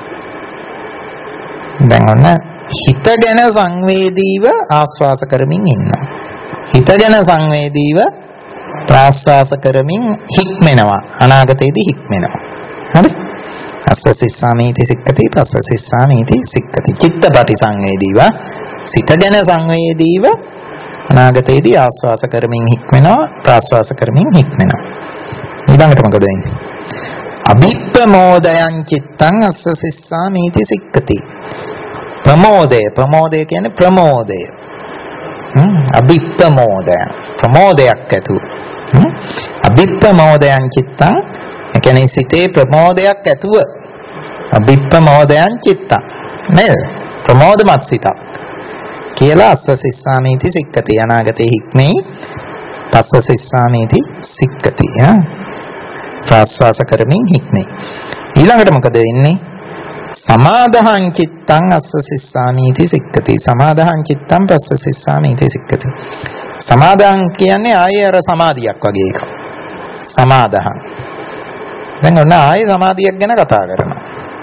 දැන් ඔන්න හිතගෙන සංවේදීව ආස්වාස කරමින් ඉන්නවා. හිතගෙන සංවේදීව ප්‍රාස්වාස කරමින් හික්මෙනවා. අනාගතයේදී හික්මෙනවා. හරි? අස්ස සිස්සාමීති සික්කති පස්ස සිස්සාමීති සික්කති. චිත්තපටි සංවේදීව සිතගෙන සංවේදීව අනාගතයේදී ආස්වාස කරමින් හික්මෙනවා, ප්‍රාස්වාස කරමින් හික්මෙනවා. ඊළඟට මොකද වෙන්නේ? අභිප්පමෝදයං චිත්තං අස්ස සිස්සාමීති සික්කති. ප්‍රමෝදය ප්‍රමෝදය කියන්නේ ප්‍රමෝදය. හ්ම් අභිප්පමෝදය ප්‍රමෝදයක් ඇතුව. හ්ම් අභිප්පමෝදයං චිත්තං ඒ කියන්නේ සිතේ ප්‍රමෝදයක් ඇතුව අභිප්පමෝදයං චිත්තං නේද? ප්‍රමෝදමත් සිතක් කියලා අස්ස සිස්සාමීති සික්කති. අනාගතේ හික්මේ පස්ස සිස්සාමීති සික්කති. ප්‍රාස්වාස කරමින් හික්මේ. ඊළඟට මොකද වෙන්නේ? සමාදහං චිත්තං අස්ස සිස්සාමීති සික්කති. සමාදහං චිත්තං පස්ස සිස්සාමීති සික්කති. සමාදහං කියන්නේ ආයේ අර සමාධියක් වගේ එකක්. සමාදහං. දැන් ඔන්න ආයේ සමාධියක් ගැන කතා කරනවා.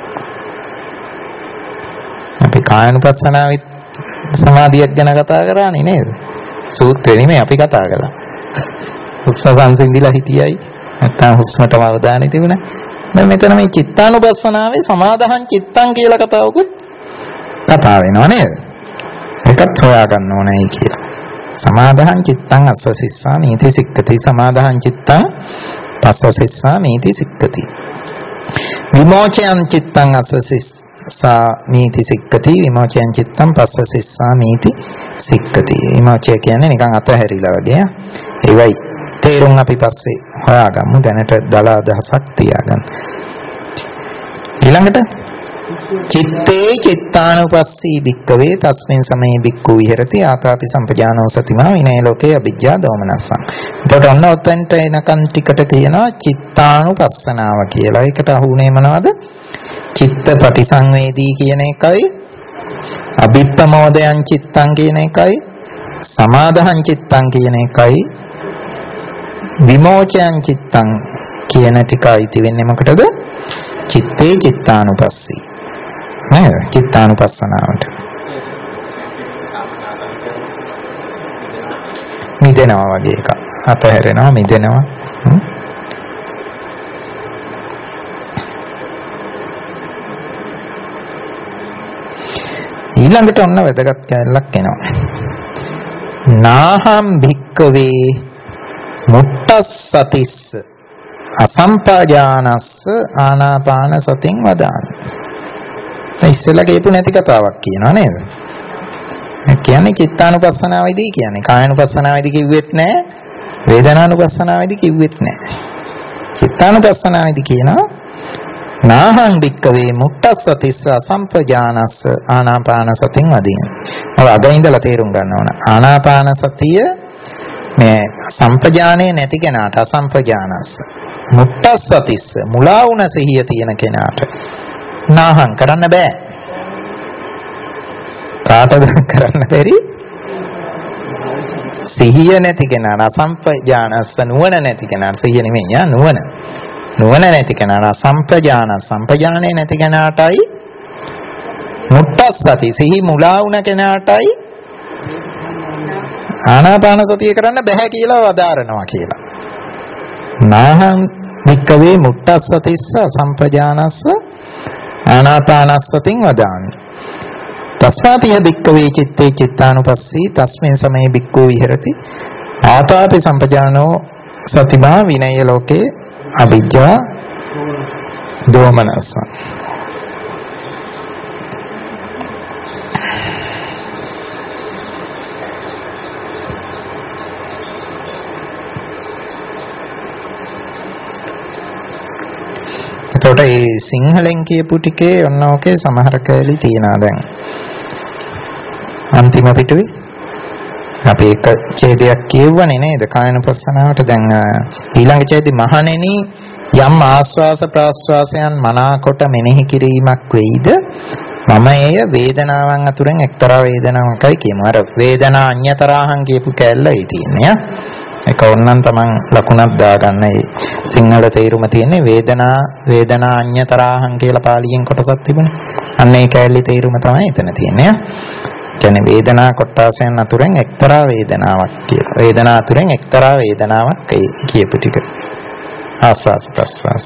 අපි කායानुපස්සනාවෙත් සමාධියක් ගැන කතා කරානේ නේද? සූත්‍රෙ නෙමෙයි අපි කතා කළා. හුස්ම සංසිඳිලා හිටියයි නැත්නම් හුස්මටම අවධානය තිබුණා. දැන් මෙතන මේ චිත්තානුපස්සනාවේ සමාදහං චිත්තං කියලා කතාවකුත් කතා වෙනවා නේද? ඒකත් හොයා ගන්න ඕනේ කියලා. සමාදහං චිත්තං අස්ස සිස්සාමීති සික්කති. සමාදහං චිත්තං පස්ස සිස්සාමීති සික්කති. විමෝචයං චිත්තං අස්ස සා මීති සික්කති විමෝචයන් චිත්තං පස්ස සිස්සා මීති සික්කති. විමෝචය කියන්නේ නිකන් අතහැරිලා වගේ. ඒවයි තේරුම් අපි පස්සේ හොයාගමු. දැනට දල අදහසක් තියාගන්න. ඊළඟට චිත්තේ චිත්තානුපස්සී භික්කවේ තස්මින් සමේ භික්ඛු විහෙරති ආතාපි සම්පජානෝ සතිමා විනය ලෝකේ අවිජ්ජා දෝමනස්සං. එතකොට ඔන්න ඔතෙන්ට එනකන් ටිකට කියනවා චිත්තානුපස්සනාව කියලා. ඒකට අහුනේ මොනවද? චිත්ත පටිසංවේදී කියන එකයි, අභිප්පමෝදයන් චිත්තං කියන එකයි, සමාදහං චිත්තං කියන එකයි, විමෝචයන් චිත්තං කියන ටිකයි තියෙන්නේ මොකටද? චිත්තේ චිත්තානුපස්සී. නේද? චිත්තානුපස්සනාවට. මිදෙනවා වගේ එක. අතහැරෙනවා, මිදෙනවා. ඊළඟට ඔන්න වැදගත් කැලලක් එනවා. නාහම් භික්කවේ මුට්ටස්සතිස්ස අසම්පාජානස්ස ආනාපාන සතින් වදාමි. ඉස්සෙල්ලා කියපු නැති කතාවක් කියනවා නේද? කියන්නේ චිත්තානුපස්සනාවේදී කියන්නේ කායानुපස්සනාවේදී කිව්වෙත් නැහැ, වේදනානුපස්සනාවේදී කිව්වෙත් නැහැ. චිත්තානුපස්සනාවේදී කියනවා නාහං භික්කවේ මුට්ටස්සතිස්ස අසම්පජානස්ස ආනාපාන සතින් වදින. ඔය අද ඉඳලා තේරුම් ගන්න ඕන. ආනාපාන සතිය මේ සම්පජානේ නැති කෙනාට අසම්පජානස්ස. මුට්ටස්සතිස්ස මුලා වුණ සිහිය තියෙන කෙනාට නාහං කරන්න බෑ. කාටද කරන්න බැරි? සිහිය නැති කෙනාට අසම්පජානස්ස නුවණ නැති කෙනාට සිහිය නෙමෙයි යා නුවණ. නුවණ නැති කෙනාට සම්පජාන සම්පජානේ නැති කෙනාටයි මුට්ටස්සති සිහි මුලා වුණ කෙනාටයි ආනාපාන සතිය කරන්න බෑ කියලා වදාරනවා කියලා. නාහං වික්කවේ මුට්ටස්සතිස්ස සම්පජානස්ස ආනාපානස්සතින් වදාමි. තස්මාතිය වික්කවේ චිත්තේ චිත්තානුපස්සී තස්මින් සමේ භික්ඛු විහෙරති ආතාපි සම්පජානෝ සතිමා විනය ලෝකේ අවිජ්ජා දෝමනස්ස. එතකොට මේ සිංහලෙන් කියපු ටිකේ ඔන්න ඔකේ සමහර කැලි තියනවා දැන්. අන්තිම පිටුවේ අපි එක ඡේදයක් කියවන්නේ නේද කායනුපස්සනාවට. දැන් ඊළඟ ඡේදෙ මහණෙනි යම් ආස්වාස ප්‍රාස්වාසයන් මනාකොට මෙනෙහි කිරීමක් වෙයිද මම එය වේදනාවන් අතුරෙන් එක්තරා වේදනාවකයි කියමු. අර වේදනා අඤ්‍යතරාහං කියපු කැලලයි තියෙන්නේ. ඒක ඕනනම් තමන් ලකුණක් දාගන්න. ඒ සිංහල තේරුම තියෙන්නේ වේදනා වේදනා අඤ්‍යතරාහං කියලා පාලියෙන් කොටසක් තිබුණේ. අන්න ඒ කැලලි තේරුම තමයි එතන තියෙන්නේ. කියන්නේ වේදනා කොටසයන් අතුරෙන් එක්තරා වේදනාවක් කියලා. වේදනා අතුරෙන් එක්තරා වේදනාවක් කියපු ටික. ආස්වාස් ප්‍රස්වාස.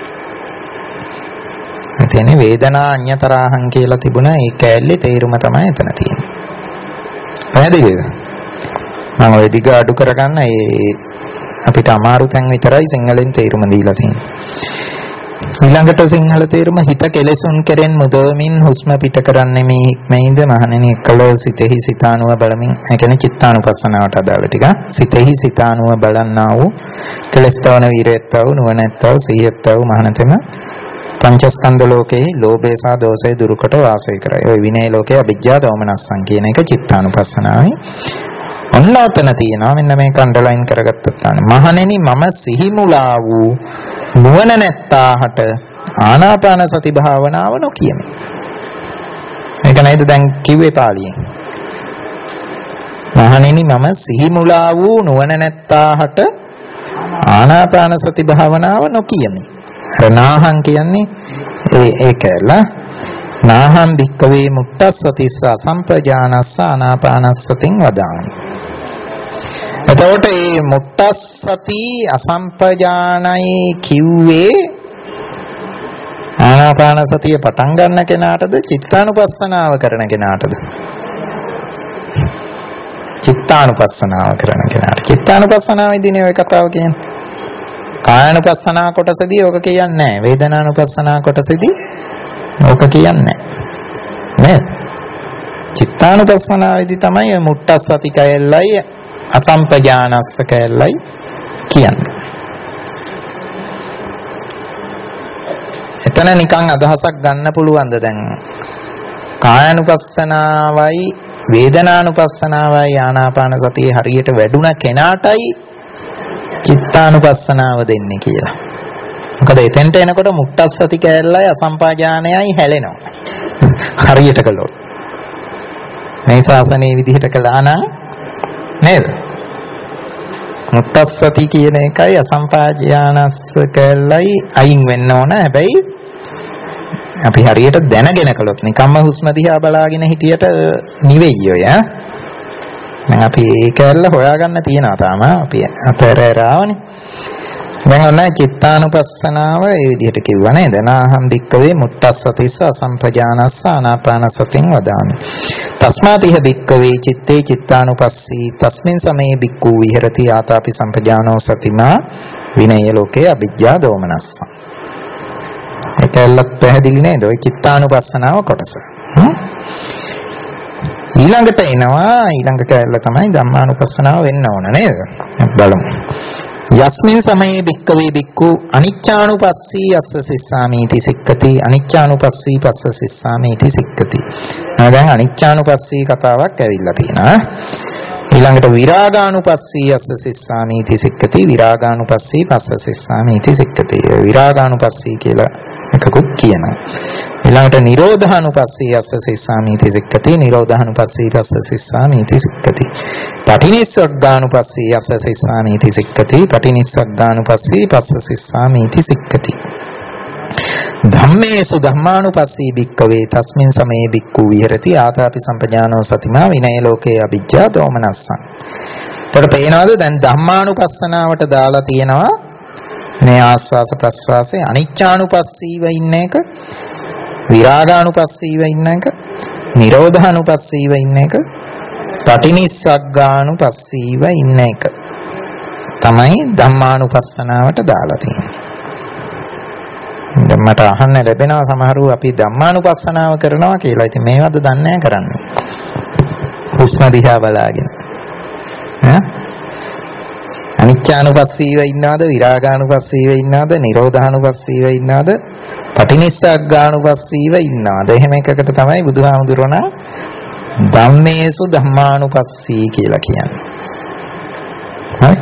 එතන වේදනා අඤ්‍යතරාහං කියලා තිබුණා. ඒ කැලේ තේරුම තමයි එතන තියෙන්නේ. පැහැදිලිද? මම ඔය දිග අඩු කරගන්න ඒ අපිට අමාරු තැන් විතරයි සිංහලෙන් තේරුම දීලා තියෙන්නේ. ඊළඟට සිංහල තේරුම හිත කෙලෙසුන් කෙරෙන් මුදවමින් හුස්ම පිට කරන්නේ මේ හික්මෙයිද මහණෙනි කල සිතෙහි සිතානුව බලමින්. ඒ කියන්නේ චිත්තානුපස්සනාවට අදාළ ටික. සිතෙහි සිතානුව බලන්නා වූ කෙලස්තවන වීරයත්ව නුවණැත්තව සිහියත්ව මහණතෙම පංචස්කන්ධ ලෝකේ ලෝභය සහ දෝෂය දුරු කොට වාසය කරයි. ඔය විනය ලෝකේ අවිජ්ජා දෝමනස්සං කියන එක චිත්තානුපස්සනාවයි. ඔන්න ඔතන තියෙනවා මෙන්න මේක අන්ඩර්ලයින් කරගත්තත් ගන්න. මහණෙනි මම සිහිමුලා වූ නුවණ නැත්තාහට ආනාපාන සති භාවනාව නොකියමි. මේක නේද දැන් කිව්වේ පාලියෙන්. මහණෙනි මම සිහිමුලා වූ නුවණ නැත්තාහට ආනාපාන සති භාවනාව නොකියමි. අර නාහං කියන්නේ ඒ ඒකල නාහං භික්කවේ මුට්ටස්සතිස්ස අසම්පජානස්ස ආනාපානස්සතින් වදාමි. එතකොට මේ මුට්ටස්සති අසම්පජානයි කිව්වේ ආනාපාන සතිය පටන් ගන්න කෙනාටද චිත්තානුපස්සනාව කරන කෙනාටද? චිත්තානුපස්සනාව කරන කෙනාට. චිත්තානුපස්සනාවේදී ඔය කතාව කියන්නේ. කායानुපස්සනා කොටසදී ඔක කියන්නේ නැහැ. වේදනානුපස්සනා කොටසදී ඔක කියන්නේ නැහැ. නේද? චිත්තානුපස්සනාවේදී තමයි මුට්ටස්සති කයල්ලයි අසම්පජානස්ස කයල්ලයි කියන්නේ. එතන නිකන් අදහසක් ගන්න පුළුවන්ද දැන් කායानुපස්සනාවයි වේදනානුපස්සනාවයි ආනාපාන සතිය හරියට වැඩුණ කෙනාටයි චිත්තානුපස්සනාව දෙන්නේ කියලා. මොකද එතෙන්ට එනකොට මුට්ටස්සති කැලලයි අසම්පාජානයයි හැලෙනවා. හරියට කළොත්. මේ ශාසනයේ විදිහට කළා නම් නේද? මුට්ටස්සති කියන එකයි අසම්පාජානස්ස කැලලයි අයින් වෙන්න ඕන. හැබැයි අපි හරියට දැනගෙන කළොත් නිකම්ම හුස්ම දිහා බලාගෙන හිටියට නිවෙයි ඔය ඈ. දැන් අපි ඒ කැලල හොයාගන්න තියනවා තාම අපි අතරරාවනේ. දැන් ඔන්න චිත්තානුපස්සනාව ඒ විදිහට කිව්වා නේද? නාහම් භික්කවේ මුට්ටස්සතිස්ස අසම්පජානස්ස ආනාපාන සතින් වදාමි. තස්මාතිහ භික්කවේ චිත්තේ චිත්තානුපස්සී තස්මින් සමේ භික්ඛු විහෙරති ආතාපි සම්පජානෝ සතිමා විනය ලෝකේ අවිජ්ජා දෝමනස්ස. ඒකල්ලත් පැහැදිලි නේද? ඔය චිත්තානුපස්සනාව කොටස. ඊළඟට එනවා ඊළඟ කැලල තමයි ධම්මානුපස්සනාව වෙන්න ඕන නේද? බලමු. යස්මින් සමයේ භික්කවේ භික්ඛු අනිච්චානුපස්සී අස්ස සිස්සාමීති සික්ඛති අනිච්චානුපස්සී පස්ස සිස්සාමීති සික්ඛති. දැන් අනිච්චානුපස්සී කතාවක් ඇවිල්ලා තියෙනවා. ඊළඟට විරාගානුපස්සී අස්ස සිස්සාමීති සික්ඛති විරාගානුපස්සී පස්ස සිස්සාමීති සික්ඛති. විරාගානුපස්සී කියලා එකකුත් කියනවා. ඊළඟට නිරෝධානුපස්සී අස්ස සිස්සාමීති සික්ඛති නිරෝධානුපස්සී පස්ස සිස්සාමීති සික්ඛති. පටිනිස්සග්ගානුපස්සී අස්ස සිස්සාමීති සික්ඛති පටිනිස්සග්ගානුපස්සී පස්ස සිස්සාමීති සික්ඛති. ධම්මේසු ධම්මානුපස්සී භික්ඛවේ තස්මින් සමේ භික්ඛු විහෙරති ආතාපි සම්පජානෝ සතිමා විනය ලෝකේ අවිජ්ජා දෝමනස්සං. එතකොට පේනවාද දැන් ධම්මානුපස්සනාවට දාලා තියෙනවා මේ ආස්වාස ප්‍රස්වාසයේ අනිච්චානුපස්සීව ඉන්න එක විරාගානුපස්සීව ඉන්න එක නිරෝධානුපස්සීව ඉන්න එක පටිනිස්සග්ගානුපස්සීව ඉන්න එක තමයි ධම්මානුපස්සනාවට දාලා තියෙන්නේ. දැන් මට අහන්න ලැබෙනවා සමහරව අපි ධම්මානුපස්සනාව කරනවා කියලා. ඉතින් මේවද දන්නේ නැහැ කරන්නේ. හුස්ම දිහා බලාගෙන. ඈ අනිච්චානුපස්සීව ඉන්නවද විරාගානුපස්සීව ඉන්නවද නිරෝධානුපස්සීව ඉන්නවද පටිනිස්සග්ගානුපස්සීව ඉන්නවද? එහෙම එකකට තමයි බුදුහාමුදුරණ ධම්මේසු ධම්මානුපස්සී කියලා කියන්නේ. හරි?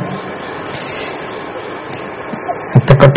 එතකොට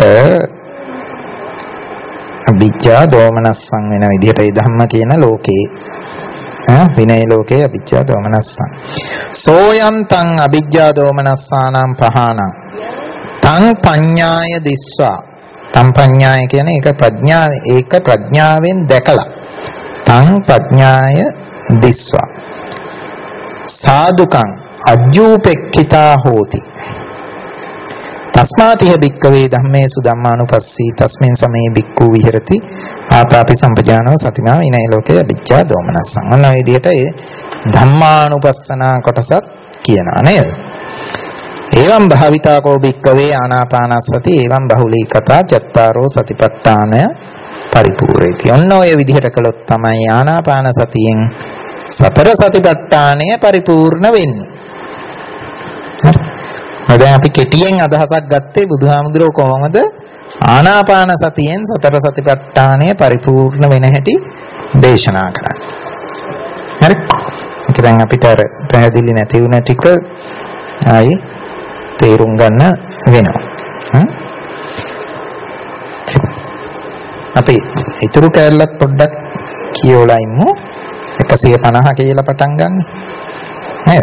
අවිජ්ජා දෝමනස්සං වෙන විදිහට ඒ ධම්ම කියන ලෝකේ ඈ විනය ලෝකේ අවිජ්ජා දෝමනස්සං. සෝයම් තං අවිජ්ජා දෝමනස්සානම් පහානං තං පඤ්ඤාය දිස්වා. තං පඤ්ඤාය කියන එක ප්‍රඥාව ඒක ප්‍රඥාවෙන් දැකලා තං ප්‍රඥාය දිස්වා සාදුකං අජ්ජූපෙක්ඛිතා හෝති. තස්මාතිහ භික්ඛවේ ධම්මේසු ධම්මානුපස්සී තස්මින් සමේ භික්ඛු විහෙරති ආතාපි සම්පජානෝ සතිමා විනය ලෝකේ අවිජ්ජා දෝමනස්සං. අන්න ඒ විදිහට ඒ ධම්මානුපස්සනා කොටසත් කියනවා නේද? එවං භාවිතාකෝ භික්ඛවේ ආනාපානස්සති එවං බහුලී කතා චත්තාරෝ සතිපට්ඨානය පරිපූර්ණේති. ඔන්න ඔය විදිහට කළොත් තමයි ආනාපාන සතියෙන් සතර සතිපට්ඨානය පරිපූර්ණ වෙන්නේ. දැන් අපි කෙටියෙන් අදහසක් ගත්තේ බුදුහාමුදුරුවෝ කොහොමද ආනාපාන සතියෙන් සතර සතිපට්ඨානය පරිපූර්ණ වෙන හැටි දේශනා කරන්නේ. හරි? ඒක දැන් අපිට අර පැහැදිලි නැති වුණ ටික ආයි තේරුම් ගන්න වෙනවා. අපි ඊතුරු කැලලත් පොඩ්ඩක් කියවලා ඉමු. එකසිය පනහ කියලා පටන් ගන්න. නේද?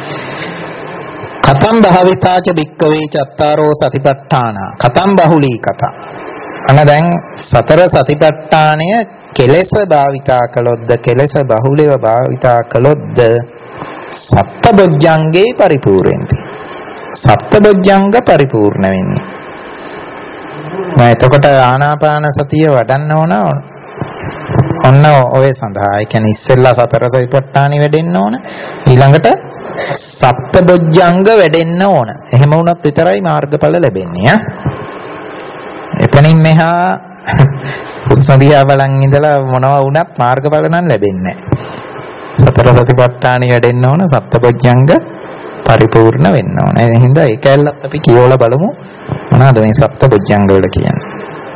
කතම් භාවිතාච භික්කවේ චත්තාරෝ සතිපට්ඨාන කතම් බහුලී කතා. අන්න දැන් සතර සතිපට්ඨානය කෙලෙස භාවිතා කළොත්ද කෙලෙස බහුලව භාවිතා කළොත්ද සප්තබොජ්ජංගේ පරිපූර්ණෙන්ති. සප්තබොජ්ජංග පරිපූර්ණ වෙන්නේ. මම එතකොට ආනාපාන සතිය වඩන්න ඕන ඔන්න ඔය සඳහා. ඒ කියන්නේ ඉස්සෙල්ලා සතර සතිපට්ඨානෙ වැඩෙන්න ඕන. ඊළඟට සප්තබොජ්ජංග වැඩෙන්න ඕන. එහෙම වුණොත් විතරයි මාර්ගඵල ලැබෙන්නේ ඈ. එතනින් මෙහා හුස්ම දිහා බලන් ඉඳලා මොනවා වුණත් මාර්ගඵල නම් ලැබෙන්නේ නැහැ. සතර සතිපට්ඨානෙ වැඩෙන්න ඕන සත්බොජ්ජංග පරිපූර්ණ වෙන්න ඕන. ඒ හින්දා ඒකැලලත් අපි කියවලා බලමු මොනවාද මේ සත්බොජ්ජංග වල කියන්නේ.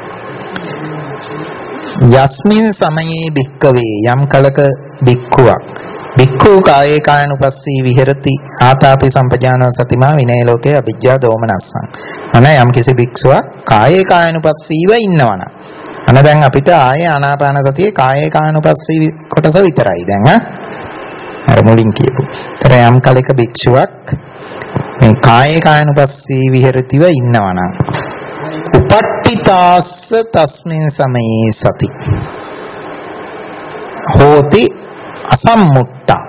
යස්මින් සමයේ භික්කවේ යම් කලක භික්ඛුවක් භික්ඛු කායේ කායනුපස්සී විහෙරති ආතාපි සම්පජානෝ සතිමා විනය ලෝකේ අවිජ්ජා දෝමනස්සං. අන යම් කිසි භික්ෂුවක් කායේ කායනුපස්සීව ඉන්නවනම් අන දැන් අපිට ආයේ ආනාපාන සතියේ කායේ කායනුපස්සී කොටස විතරයි දැන් ආ අර මුලින් කියපු. ତර යම් කලක භික්ෂුවක් මේ කායේ කායනුපස්සී විහෙරතිව ඉන්නවනම් උපට්ඨිතාස්ස තස්මින් සමයේ සති හෝති අසම්මුට්ඨා.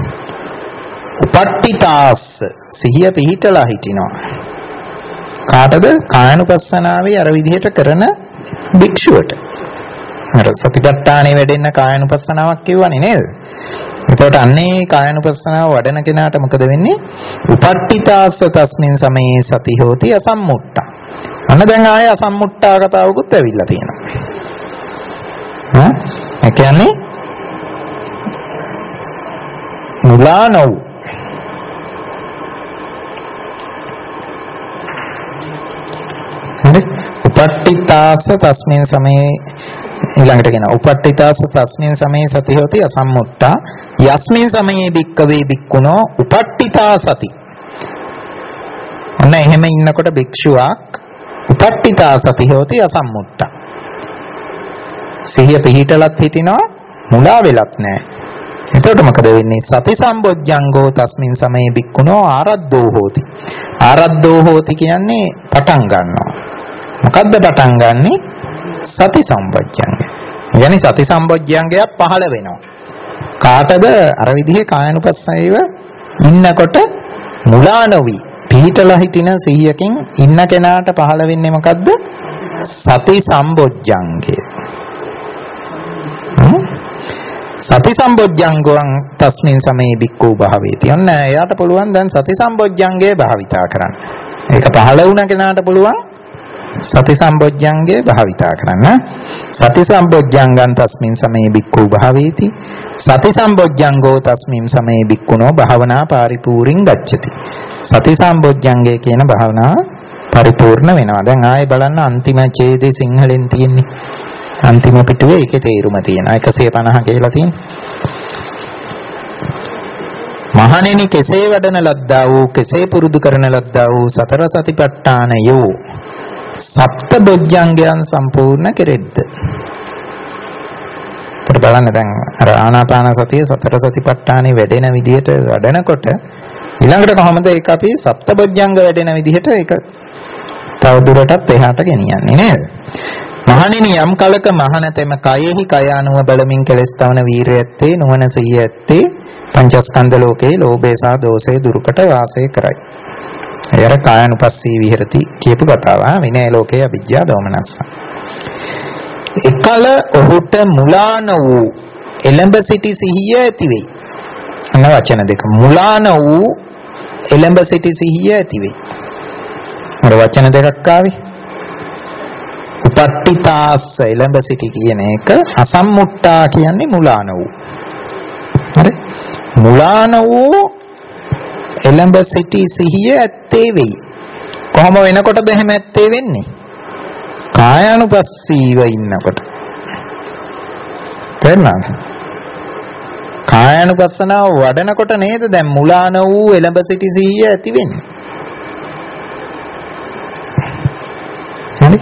උපට්ඨිතාස්ස සිහිය පිහිටලා හිටිනවා. කාටද? කායනුපස්සනාවේ අර විදිහට කරන භික්ෂුවට. අර සතිපට්ඨානෙ වැඩෙන්න කායනුපස්සනාවක් කියවනේ නේද? එතකොට අන්නේ කායනුපස්සනාව වඩන කෙනාට මොකද වෙන්නේ? උපට්ඨිතාස්ස තස්මින් සමයේ සති හෝති අසම්මුට්ඨා. අන්න දැන් ආයේ අසම්මුට්ඨා කතාවකුත් ඇවිල්ලා තියෙනවා. හා? ඒ කියන්නේ මුලා නොව්. හරි? උපට්ඨිතාස්ස තස්මින් සමයේ ඊළඟට කියන උපට්ඨිතාස්ස තස්මින් සමයේ සති හොති අසම්මුට්ඨා යස්මින් සමයේ භික්කවේ භික්ඛුනෝ උපට්ඨිතා සති. ඔන්න එහෙම ඉන්නකොට භික්ෂුවක් උපට්ඨිතා සති හොති අසම්මුට්ඨා. සිහිය පිහිටලත් හිටිනවා මුලා වෙලත් නැහැ. එතකොට මොකද වෙන්නේ? සති සම්බොජ්ජංගෝ තස්මින් සමයේ භික්ඛුනෝ ආරද්ධෝ හෝති. ආරද්ධෝ හෝති කියන්නේ පටන් ගන්නවා. මොකද්ද පටන් ගන්නෙ? සති සම්බොජ්ජංගය. يعني සති සම්බොජ්ජංගය පහළ වෙනවා. කාටද? අර විදිහේ කායනුපස්සීව ඉන්නකොට මුලා නොවි පිහිටලා හිටින සිහියකින් ඉන්න කෙනාට පහළ වෙන්නේ මොකද්ද? සති සම්බොජ්ජංගය. සති සම්බොජ්ජංගෝං තස්මින් සමයේ භික්ඛු භාවේති. ඔන්න එයාට පුළුවන් දැන් සති සම්බොජ්ජංගේ භාවිතා කරන්න. ඒක පහළ වුණ කෙනාට පුළුවන් සති සම්බොජ්ජංගේ භාවිතා කරන්න. සති සම්බොජ්ජංගං තස්මින් සමයේ භික්ඛු භාවේති. සති සම්බොජ්ජංගෝ තස්මින් සමයේ භික්ඛුනෝ භාවනා පරිපූර්ණං ගච්ඡති. සති සම්බොජ්ජංගේ කියන භාවනාව පරිපූර්ණ වෙනවා. දැන් ආයේ බලන්න අන්තිම ඡේදේ සිංහලෙන් තියෙන්නේ. අන්තිම පිටුවේ ඒකේ තේරුම තියෙනවා. එකසිය පනහ කියලා තියෙනවා. මහණෙනි කෙසේ වඩන ලද්දා වූ කෙසේ පුරුදු කරන ලද්දා වූ සතර සතිපට්ඨානයෝ සප්ත බොජ්ජංගයන් සම්පූර්ණ කෙරෙද්ද. ඒතර බලන්න දැන් අර ආනාපාන සතිය සතර සතිපට්ඨානේ වැඩෙන විදිහට වඩනකොට ඊළඟට කොහොමද ඒක අපි සප්ත බොජ්ජංග වැඩෙන විදිහට ඒක තව දුරටත් එහාට ගෙනියන්නේ නේද? මහණෙනි යම් කලක මහණතෙම කයෙහි කය අනුව බලමින් කෙලස් තවන වීරිය ඇත්තේ නුවණ සිහිය ඇත්තේ පංචස්කන්ධ ලෝකේ ලෝභය සහ දෝෂය දුරුකට වාසය කරයි. එයර කායනුපස්සී විහෙරති කියපු කතාව විනය ලෝකේ අවිජ්ජා දෝමනස්ස. එකල ඔහුට මුලාන වූ එළඹ සිටි සිහිය ඇති වෙයි. අන්න වචන දෙක. මුලාන වූ එළඹ සිටි සිහිය ඇති වෙයි. අර වචන දෙකක් ආවේ. උපට්ඨිතාස්ස එළඹ සිටි කියන එක අසම්මුට්ඨා කියන්නේ මුලාන වූ. හරි? මුලාන වූ එළඹ සිටි සිහිය ඇත්තේ වෙයි. කොහොම වෙනකොටද එහෙම ඇත්තේ වෙන්නේ? කායानुපස්සීව ඉන්නකොට. තේරුණාද? කායानुපස්සනාව වඩනකොට නේද දැන් මුලාන වූ එළඹ සිටි සිහිය ඇති වෙන්නේ. හරි?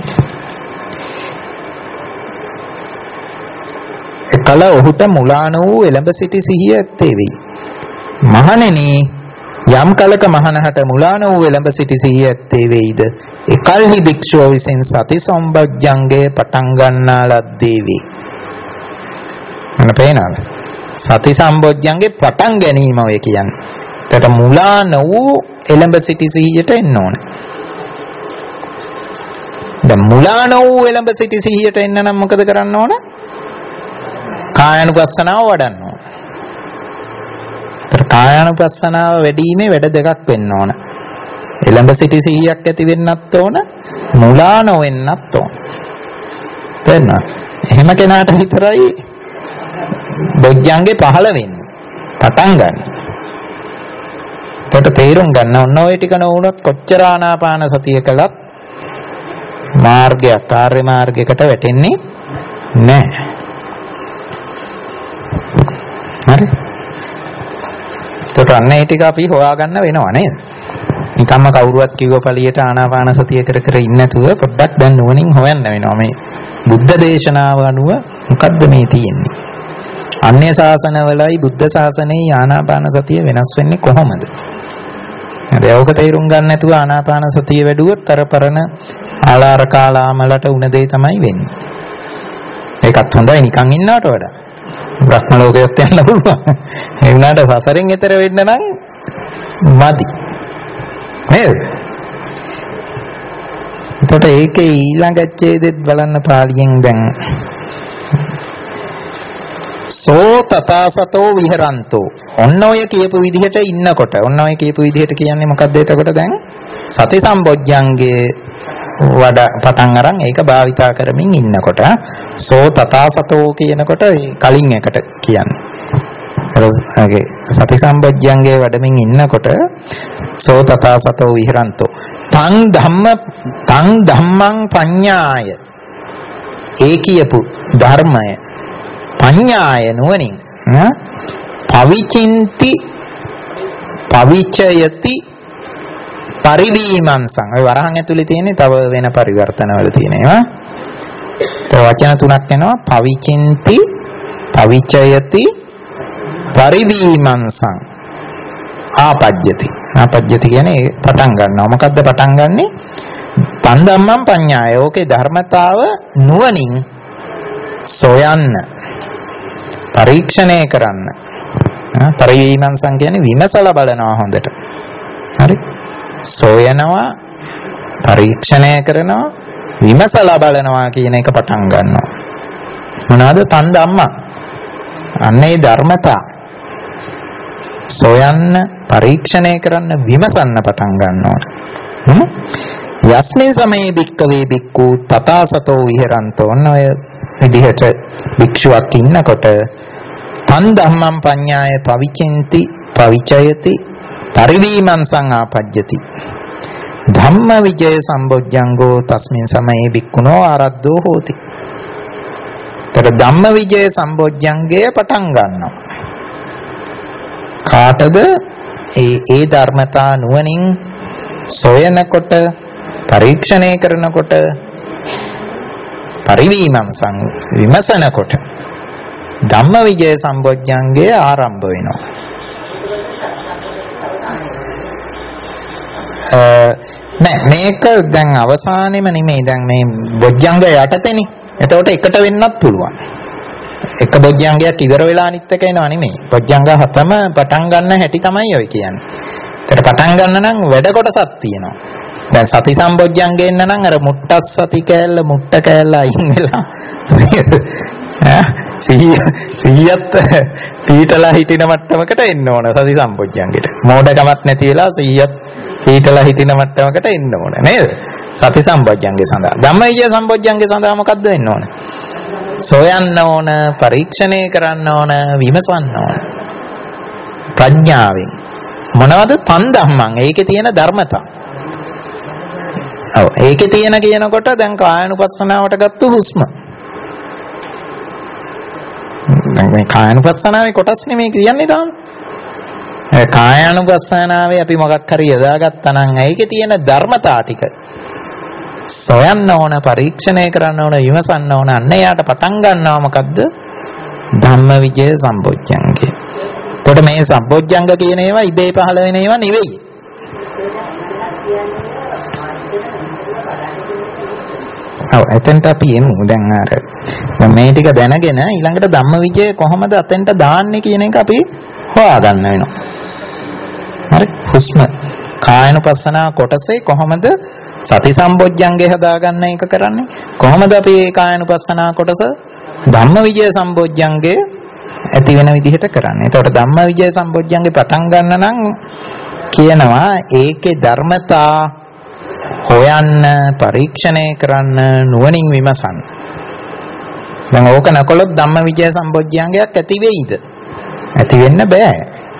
එකල ඔහුට මුලාන වූ එළඹ සිටි සිහිය ඇත්තේ වෙයි. මහණෙනි යම් කලක මහණහට මුලාන වූ එළඹ සිටි සිහිය ඇත්තේ වෙයිද එකල්හි භික්ෂුව විසින් සති සම්බොජ්ජංගය පටන් ගන්නා ලද්දේ වේ. මොන පේනවද? සති සම්බොජ්ජංගේ පටන් ගැනීම ඔය කියන්නේ. ඒකට මුලාන වූ එළඹ සිටි සිහියට එන්න ඕන. දැන් මුලාන වූ එළඹ සිටි සිහියට එන්න නම් මොකද කරන්න ඕන? කායानुපස්සනාව වඩන්න ඕන. කායानुපස්සනාව වැඩිීමේ වැඩ දෙකක් වෙන්න ඕන. එළඹ සිටි සිහියක් ඇති වෙන්නත් ඕන, මුලා නොවෙන්නත් ඕන. තේරෙනවද? එහෙම කෙනාට විතරයි බොජ්ජංගේ පහළ වෙන්නේ. පටන් ගන්න. එතකොට තේරුම් ගන්න ඕන ඔය ටික නොවුනොත් කොච්චර ආනාපාන සතිය කළත් මාර්ගයක් කාර්ය මාර්ගයකට වැටෙන්නේ නැහැ. හරි. එතකොට අන්න ඒ ටික අපි හොයාගන්න වෙනවා නේද? නිකම්ම කවුරුවත් කිව්ව පළියට ආනාපාන සතිය කර කර ඉන්නේ නැතුව පොඩ්ඩක් දැන් නුවණින් හොයන්න වෙනවා මේ බුද්ධ දේශනාව අනුව මොකද්ද මේ තියෙන්නේ? අන්‍ය ශාසනවලයි බුද්ධ ශාසනයේ ආනාපාන සතිය වෙනස් වෙන්නේ කොහොමද? ඒක තේරුම් ගන්න නැතුව ආනාපාන සතිය වැඩුවොත් අර පරණ ආලාර කාලාමලට උන දේ තමයි වෙන්නේ. ඒකත් හොඳයි නිකන් ඉන්නවට වඩා. බ්‍රහ්ම ලෝකයට යන්න පුළුවන්. ඒ වුණාට සසරෙන් එතර වෙන්න නම් මදි. නේද? එතකොට ඒකේ ඊළඟ ඡේදෙත් බලන්න පාලියෙන් දැන් සෝ තථාසතෝ විහරන්තෝ ඔන්න ඔය කියපු විදිහට ඉන්නකොට ඔන්න ඔය කියපු විදිහට කියන්නේ මොකද්ද එතකොට දැන් සති සම්බොජ්ජංගේ වඩ පටන් අරන් ඒක භාවිතා කරමින් ඉන්නකොට සෝ තථාසතෝ කියනකොට කලින් එකට කියන්නේ අරගේ සති සම්බොජ්ජංගේ වඩමින් ඉන්නකොට සෝ තථාසතෝ විහරන්තෝ තං ධම්ම තං ධම්මං පඤ්ඤාය ඒ කියපු ධර්මය පඤ්ඤාය නුවණින් පවිචින්ති පවිචයති පරිදීමංසං ඔය වරහන් ඇතුලේ තියෙන්නේ තව වෙන පරිවර්තන වල තියෙනවා. ඒ වචන තුනක් එනවා පවිචින්ති පවිචයති පරිදීමංසං ආපජ්ජති. ආපජ්ජති කියන්නේ පටන් ගන්නවා. මොකද්ද පටන් ගන්නෙ? තන් ධම්මං පඤ්ඤාය. ඕකේ ධර්මතාව නුවණින් සොයන්න පරීක්ෂණය කරන්න. පරිවීමංසං කියන්නේ විමසලා බලනවා හොඳට. හරි? සොයනවා පරීක්ෂණය කරනවා විමසලා බලනවා කියන එක පටන් ගන්නවා. මොනවාද තන් ධම්ම? අන්නේ ධර්මතා සොයන්න පරීක්ෂණය කරන්න විමසන්න පටන් ගන්නවා. හ්ම්? යස්මින් සමේ භික්කවේ භික්ඛු තථාසතෝ විහෙරන්තෝ ඔය විදිහට භික්ෂුවක් ඉන්නකොට තන් ධම්මං පඤ්ඤාය පවිචින්ති පවිචයති පරිවීමංසං ආපජ්ජති ධම්ම විජය සම්බොජ්ජංගෝ තස්මින් සමයේ භික්ඛුනෝ ආරද්ධෝ හෝති. තර ධම්ම විජය සම්බොජ්ජංගය පටන් ගන්නවා. කාටද? ඒ ඒ ධර්මතා නුවණින් සොයනකොට පරීක්ෂණය කරනකොට පරිවීමංසං විමසනකොට ධම්ම විජය සම්බොජ්ජංගය ආරම්භ වෙනවා. නෑ මේක දැන් අවසානෙම නෙමෙයි දැන් මේ බොජ්ජංග යටතේනේ. එතකොට එකට වෙන්නත් පුළුවන්. එක බොජ්ජංගයක් ඉවර වෙලා අනිත් එක එනවා නෙමෙයි. බොජ්ජංග හතම පටන් ගන්න හැටි තමයි ඔය කියන්නේ. ඒතර පටන් ගන්න නම් වැඩ කොටසක් තියෙනවා. දැන් සති සම්බොජ්ජංගේ එන්න නම් අර මුට්ටස් සති කෑල්ල මුට්ට කෑල්ල අයින් වෙලා සිහියත් පීටලා හිටින මට්ටමකට එන්න ඕන සති සම්බොජ්ජංගෙට. මෝඩකමක් නැති වෙලා සිහියත් පීටලා හිටින මට්ටමකට එන්න ඕන නේද? සති සම්බොජ්ජංගේ සඳහා. ධම්මවිජය සම්බොජ්ජංගේ සඳහා මොකද්ද වෙන්න ඕන? සොයන්න ඕන, පරීක්ෂණය කරන්න ඕන, විමසන්න ඕන. ප්‍රඥාවෙන්. මොනවද? තන් ධම්මං. ඒකේ තියෙන ධර්මතා. ඔව් ඒකේ තියෙන කියනකොට දැන් කායानुපස්සනාවට ගත්ත හුස්ම. දැන් මේ කායानुපස්සනාවේ කොටස් නෙමෙයි කියන්නේ තාම. ඒ කායानुපස්සනාවේ අපි මොකක් හරි යොදාගත්තා නම් ඒකේ තියෙන ධර්මතා ටික සොයන්න ඕන, පරීක්ෂණය කරන්න ඕන, විමසන්න ඕන. අන්න එයාට පටන් ගන්නවා මොකද්ද? ධම්මවිජය සම්බොජ්ජංගේ. එතකොට මේ සම්බොජ්ජංග කියන ඒවා ඉබේ පහළ වෙන ඒවා නෙවෙයි. ඔව් එතෙන්ට අපි එමු. දැන් අර දැන් මේ ටික දැනගෙන ඊළඟට ධම්මවිජය කොහොමද අතෙන්ට දාන්නේ කියන එක අපි හොයාගන්න වෙනවා. හරි? හුස්ම කායනුපස්සනා කොටසේ කොහොමද සති සම්බොජ්ජංගේ හදාගන්න එක කරන්නේ? කොහොමද අපි මේ කායනුපස්සනා කොටස ධම්මවිජය සම්බොජ්ජංගේ ඇති වෙන විදිහට කරන්නේ? එතකොට ධම්මවිජය සම්බොජ්ජංගේ පටන් ගන්න නම් කියනවා ඒකේ ධර්මතා හොයන්න, පරීක්ෂණය කරන්න, නුවණින් විමසන්න. දැන් ඕක නකොලොත් ධම්මවිචය සම්පොඥාංගයක් ඇති වෙයිද? ඇති වෙන්න බෑ.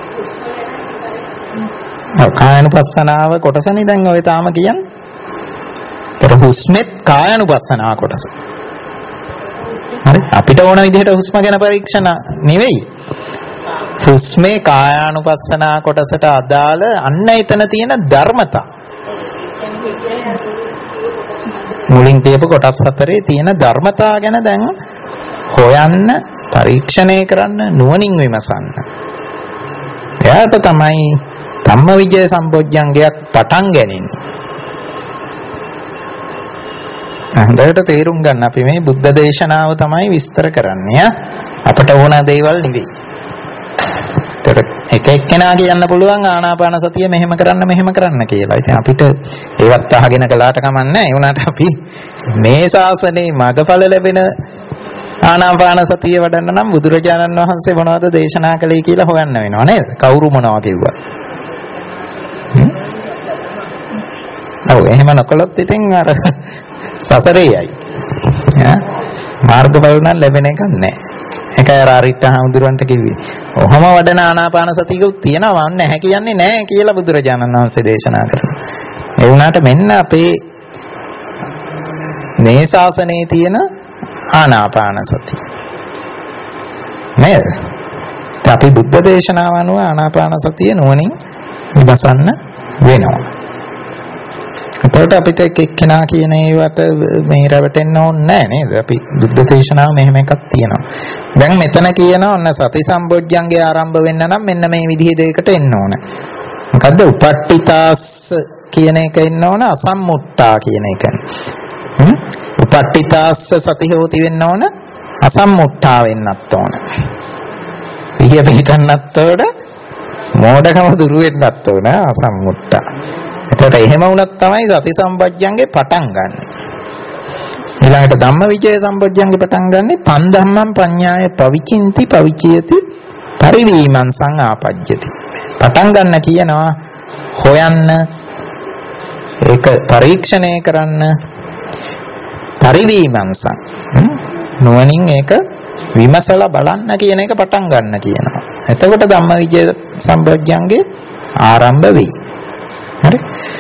කායानुපස්සනාව කොටසනේ දැන් ඔය තාම කියන්නේ. ඒතර හුස්මෙත් කායानुපස්සනාව කොටස. හරි අපිට ඕන විදිහට හුස්ම ගැන පරීක්ෂණ නෙවෙයි. හුස්මේ කායානුපස්සනා කොටසට අදාළ අන්න එතන තියෙන ධර්මතා. මුලින් කියපු කොටස් හතරේ තියෙන ධර්මතා ගැන දැන් හොයන්න, පරීක්ෂණය කරන්න, නුවණින් විමසන්න. එයාට තමයි ධම්මවිජය සම්පොඥංගයක් පටන් ගන්නේ. හොඳට තේරුම් ගන්න අපි මේ බුද්ධ දේශනාව තමයි විස්තර කරන්නේ. අපට ඕන දේවල් නෙවෙයි. එක එක්කෙනා කියන්න පුළුවන් ආනාපාන සතිය මෙහෙම කරන්න මෙහෙම කරන්න කියලා. ඉතින් අපිට ඒවත් අහගෙන කළාට කමන්නේ නැහැ. ඒ වුණාට අපි මේ ශාසනයේ මගඵල ලැබෙන ආනාපාන සතිය වඩන්න නම් බුදුරජාණන් වහන්සේ මොනවද දේශනා කළේ කියලා හොයන්න වෙනවා නේද? කවුරු මොනවා කිව්වා. ඔව් එහෙම නොකළොත් ඉතින් අර සසරේයි. ඈ මාර්ගඵල නම් ලැබෙන එක නැහැ. ඒකයි අර අරිට හඳුරන්ට කිව්වේ. ඔහම වඩන ආනාපාන සතියකුත් තියෙනවා නැහැ කියන්නේ නැහැ කියලා බුදුරජාණන් වහන්සේ දේශනා කරනවා. ඒ වුණාට මෙන්න අපේ මේ ශාසනයේ තියෙන ආනාපාන සතිය. නේද? අපි බුද්ධ දේශනාව අනුව ආනාපාන සතිය නුවණින් විමසන්න වෙනවා. එතකොට අපිට එක් එක්කෙනා කියන ඒවට මේ රැවටෙන්න ඕනේ නැහැ නේද? අපි බුද්ධ දේශනාව මෙහෙම එකක් තියෙනවා. දැන් මෙතන කියනවා ඔන්න සති සම්බොජ්ජංගේ ආරම්භ වෙන්න නම් මෙන්න මේ විදිහේ දෙයකට එන්න ඕන. මොකද්ද? උපට්ඨිතාස් කියන එක එන්න ඕන, අසම්මුට්ඨා කියන එක. හ්ම්? උපට්ඨිතාස් සති හොති වෙන්න ඕන, අසම්මුට්ඨා වෙන්නත් ඕන. ඊය පිටන්නත් ඕන, මෝඩකම දුරු වෙන්නත් ඕන, අසම්මුට්ඨා. එතකොට එහෙම වුණත් තමයි සති සම්පජ්ජංගේ පටන් ගන්න. ඊළඟට ධම්මවිචය සම්පජ්ජංගේ පටන් ගන්නෙ පන්ධම්මං පඤ්ඤාය පවිචින්ති පවිචයති පරිවීමං සංආපජ්ජති. පටන් ගන්න කියනවා හොයන්න, ඒක පරීක්ෂණය කරන්න, පරිවීමං සං නුවණින් ඒක විමසලා බලන්න කියන එක පටන් ගන්න කියනවා. එතකොට ධම්මවිචය සම්පජ්ජංගේ ආරම්භ වෙයි. හරි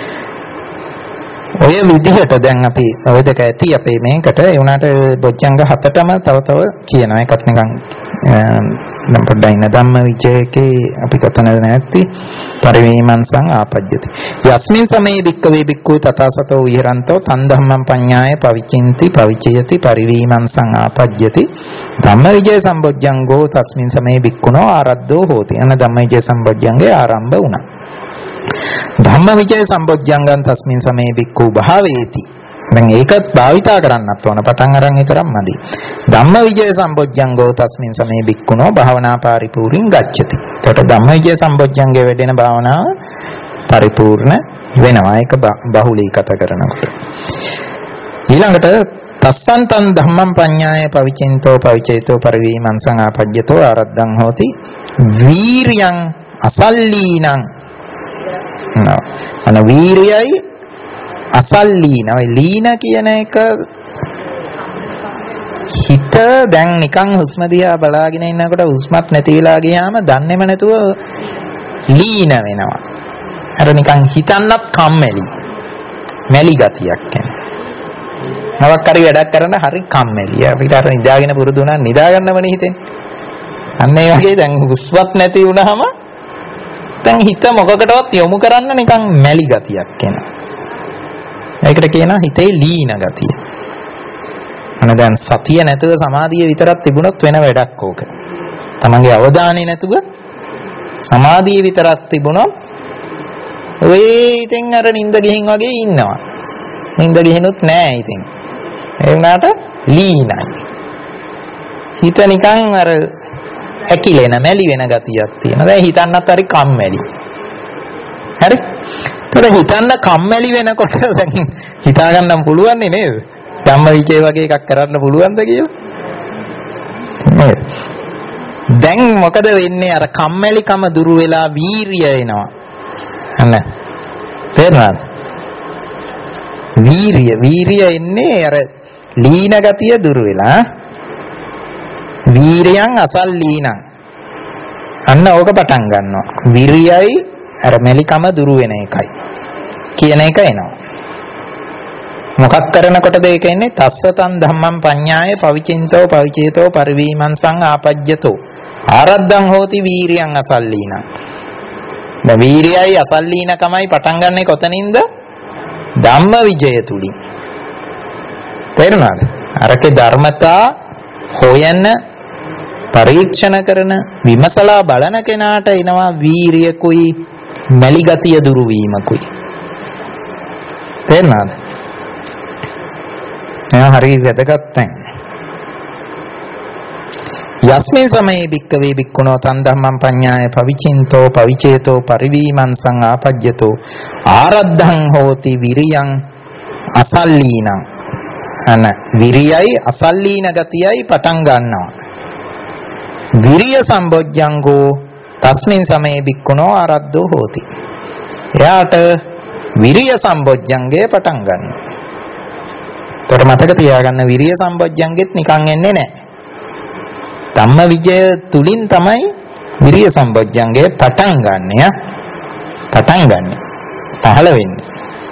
ඔය විදිහට දැන් අපි ඔය දෙක ඇති අපේ මේකට ඒ උනාට බොජ්ජංග හතටම තව තව කියනවා. ඒකත් නිකන් නම් පොඩ්ඩයි ඉන්න ධම්මවිචයකේ අපි කතනද නැති පරිවීමං සං ආපජ්ජති. යස්මින් සමේ වික්කවේ වික්කෝ තථාසතෝ විහරන්තෝ තන් ධම්මං පඤ්ඤාය පවිචින්ති පවිචයති පරිවීමං සං ආපජ්ජති ධම්මවිචය සම්බොජ්ජංගෝ තස්මින් සමේ වික්කුණෝ ආරද්ධෝ හෝති. අන ධම්මවිචය සම්බොජ්ජංගේ ආරම්භ වුණා. ධම්මවිචය සම්බොජ්ජංගං තස්මින් සමේ වික්ඛු භාවේති. දැන් ඒකත් භාවිතා කරන්නත් ඕන. පටන් අරන් විතරක් මදි. ධම්මවිචය සම්බොජ්ජංගෝ තස්මින් සමේ වික්ඛුනෝ භාවනා පරිපූර්ණං ගච්ඡති. එතකොට ධම්මවිචය සම්බොජ්ජංගේ වැඩෙන භාවනාව පරිපූර්ණ වෙනවා. ඒක බහුලීගත කරනකොට. ඊළඟට තස්සන්තං ධම්මං පඤ්ඤාය පවිචින්තෝ පවිචේතෝ පරිවීමං සංආපජ්ජතෝ ආරද්ධං හෝති වීරියං අසල්ලීනං. අන වීරියයි අසල්ලීන. ඔය ලීන කියන එක හිත දැන් නිකන් හුස්ම දිහා බලාගෙන ඉන්නකොට හුස්මත් නැති වෙලා ගියාම දන්නේම නැතුව ලීන වෙනවා. අර නිකන් හිතන්නත් කම්මැලි. මැලි ගතියක් එන. නවක් හරි වැඩක් කරන්න හරි කම්මැලි. අපිට අර නිදාගෙන පුරුදු වුණා නිදා ගන්නවනේ හිතෙන්නේ. අන්න ඒ වගේ දැන් හුස්මත් නැති වුණාම දැන් හිත මොකකටවත් යොමු කරන්න නිකන් මැලි ගතියක් එනවා. ඒකට කියනවා හිතේ ලීන ගතිය. අනේ දැන් සතිය නැතුව සමාධිය විතරක් තිබුණොත් වෙන වැඩක් ඕක. තමන්ගේ අවධානය නැතුව සමාධිය විතරක් තිබුණොත් ඔය ඉතින් අර නිින්ද ගිහින් වගේ ඉන්නවා. නිින්ද ගිහිනුත් නෑ ඉතින්. ඒ වුණාට ලීනයි. හිත නිකන් අර ඇකිලෙන මැලි වෙන ගතියක් තියෙනවා. දැන් හිතන්නත් හරි කම්මැලි. හරි? ඒතර හිතන්න කම්මැලි වෙනකොට දැන් හිතා ගන්න පුළුවන් නේද? ධම්මවිචය වගේ එකක් කරන්න පුළුවන්ද කියලා? නේද? දැන් මොකද වෙන්නේ? අර කම්මැලිකම දුරු වෙලා වීරිය එනවා. අන්න. තේරුණාද? වීරිය වීරිය එන්නේ අර ලීන ගතිය දුරු වෙලා වීරියං අසල්ලීනං. අන්න ඕක පටන් ගන්නවා. විරියයි අර මෙලිකම දුරු වෙන එකයි කියන එක එනවා. මොකක් කරනකොටද ඒක එන්නේ? තස්සතං ධම්මං පඤ්ඤාය පවිචින්තෝ පවිචේතෝ පරිවීමංසං ආපජ්ජතෝ ආරද්ධං හෝති වීරියං අසල්ලීනං. දැන් වීරියයි අසල්ලීනකමයි පටන් ගන්නෙ කොතනින්ද? ධම්ම විජය තුලින්. තේරුණාද? අරකේ ධර්මතා හොයන පරීක්ෂණ කරන විමසලා බලන කෙනාට එනවා වීරියකුයි මැලි ගතිය දුරු වීමකුයි. තේරුණාද? එයා හරිය වැදගත් තැන්. යස්මින් සමයේ භික්කවේ භික්ඛුනෝ තන් ධම්මං පඤ්ඤාය පවිචින්තෝ පවිචේතෝ පරිවීමංසං ආපජ්ජතෝ ආරද්ධං හෝති විරියං අසල්ලීනං. අන විරියයි අසල්ලීන ගතියයි පටන් ගන්නවා. විරිය සම්බොජ්ජංගෝ තස්මින් සමයේ භික්ඛුනෝ ආරද්ධෝ හෝති. එයාට විරිය සම්බොජ්ජංගේ පටන් ගන්නවා. තොර මතක තියාගන්න විරිය සම්බොජ්ජංගෙත් නිකන් එන්නේ නැහැ. ධම්ම විජය තුලින් තමයි විරිය සම්බොජ්ජංගේ පටන් ගන්න. පටන් ගන්න. පහළ වෙන්නේ.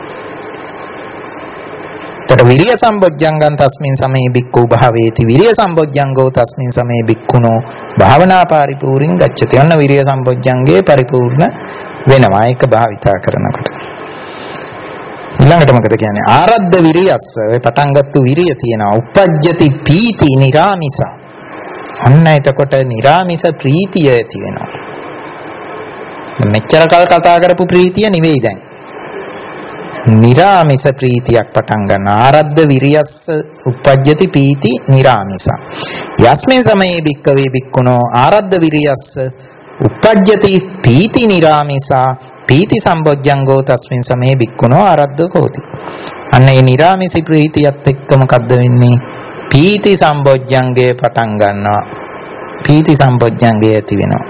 තොර විරිය සම්බොජ්ජංගං තස්මින් සමේ බික්ඛු භාවේති විරිය සම්බොජ්ජංගෝ තස්මින් සමේ බික්ඛුනෝ භාවනා පරිපූර්ණං ගච්ඡති. ඔන්න විරිය සම්බොජ්ජංගේ පරිපූර්ණ වෙනවා ඒක භාවිතා කරනකොට. ඊළඟට මොකද කියන්නේ? ආරද්ධ විරියස්ස ඔය පටන් ගත්තු විරිය තියෙනවා. උපජ්ජති පීති නිරාමිස. අන්න එතකොට නිරාමිස ප්‍රීතිය ඇති වෙනවා. මෙච්චර කල් කතා කරපු ප්‍රීතිය නෙවෙයි දැන්. නිරාමිස ප්‍රීතියක් පටන් ගන්න. ආරද්ධ විරියස්ස උපජ්ජති පීති නිරාමිස. යස්මින් සමයේ භික්ඛවේ භික්ඛුනෝ ආරද්ධ විරියස්ස උපජ්ජති පීති නිරාමිසා පීති සම්බොජ්ජංගෝ තස්මින් සමේ භික්ඛුනෝ ආරද්ධෝ හෝති. අන්න ඒ නිරාමිසි ප්‍රීතියත් එක්ක මොකද්ද වෙන්නේ? පීති සම්බොජ්ජංගේ පටන් ගන්නවා. පීති සම්බොජ්ජංගේ ඇති වෙනවා.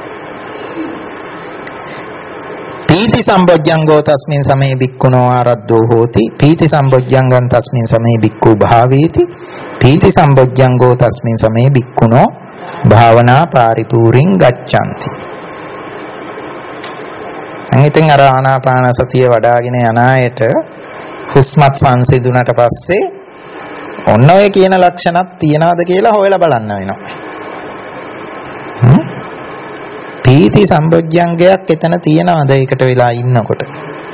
පීති සම්බොජ්ජංගෝ තස්මින් සමේ භික්ඛුනෝ ආරද්ධෝ හෝති. පීති සම්බොජ්ජංගං තස්මින් සමේ භික්ඛු භාවේති. පීති සම්බොජ්ජංගෝ තස්මින් සමේ භික්ඛුනෝ භාවනා පරිපූර්ණං ගච්ඡanti. අනිතින් අර ආනාපාන සතිය වඩාගෙන යන අයට හුස්මත් සංසිඳුණට පස්සේ ඔන්න ඔය කියන ලක්ෂණත් තියනවාද කියලා හොයලා බලන්න වෙනවා. පීති සම්බොජ්ජංගයක් එතන තියනවාද ඒකට වෙලා ඉන්නකොට?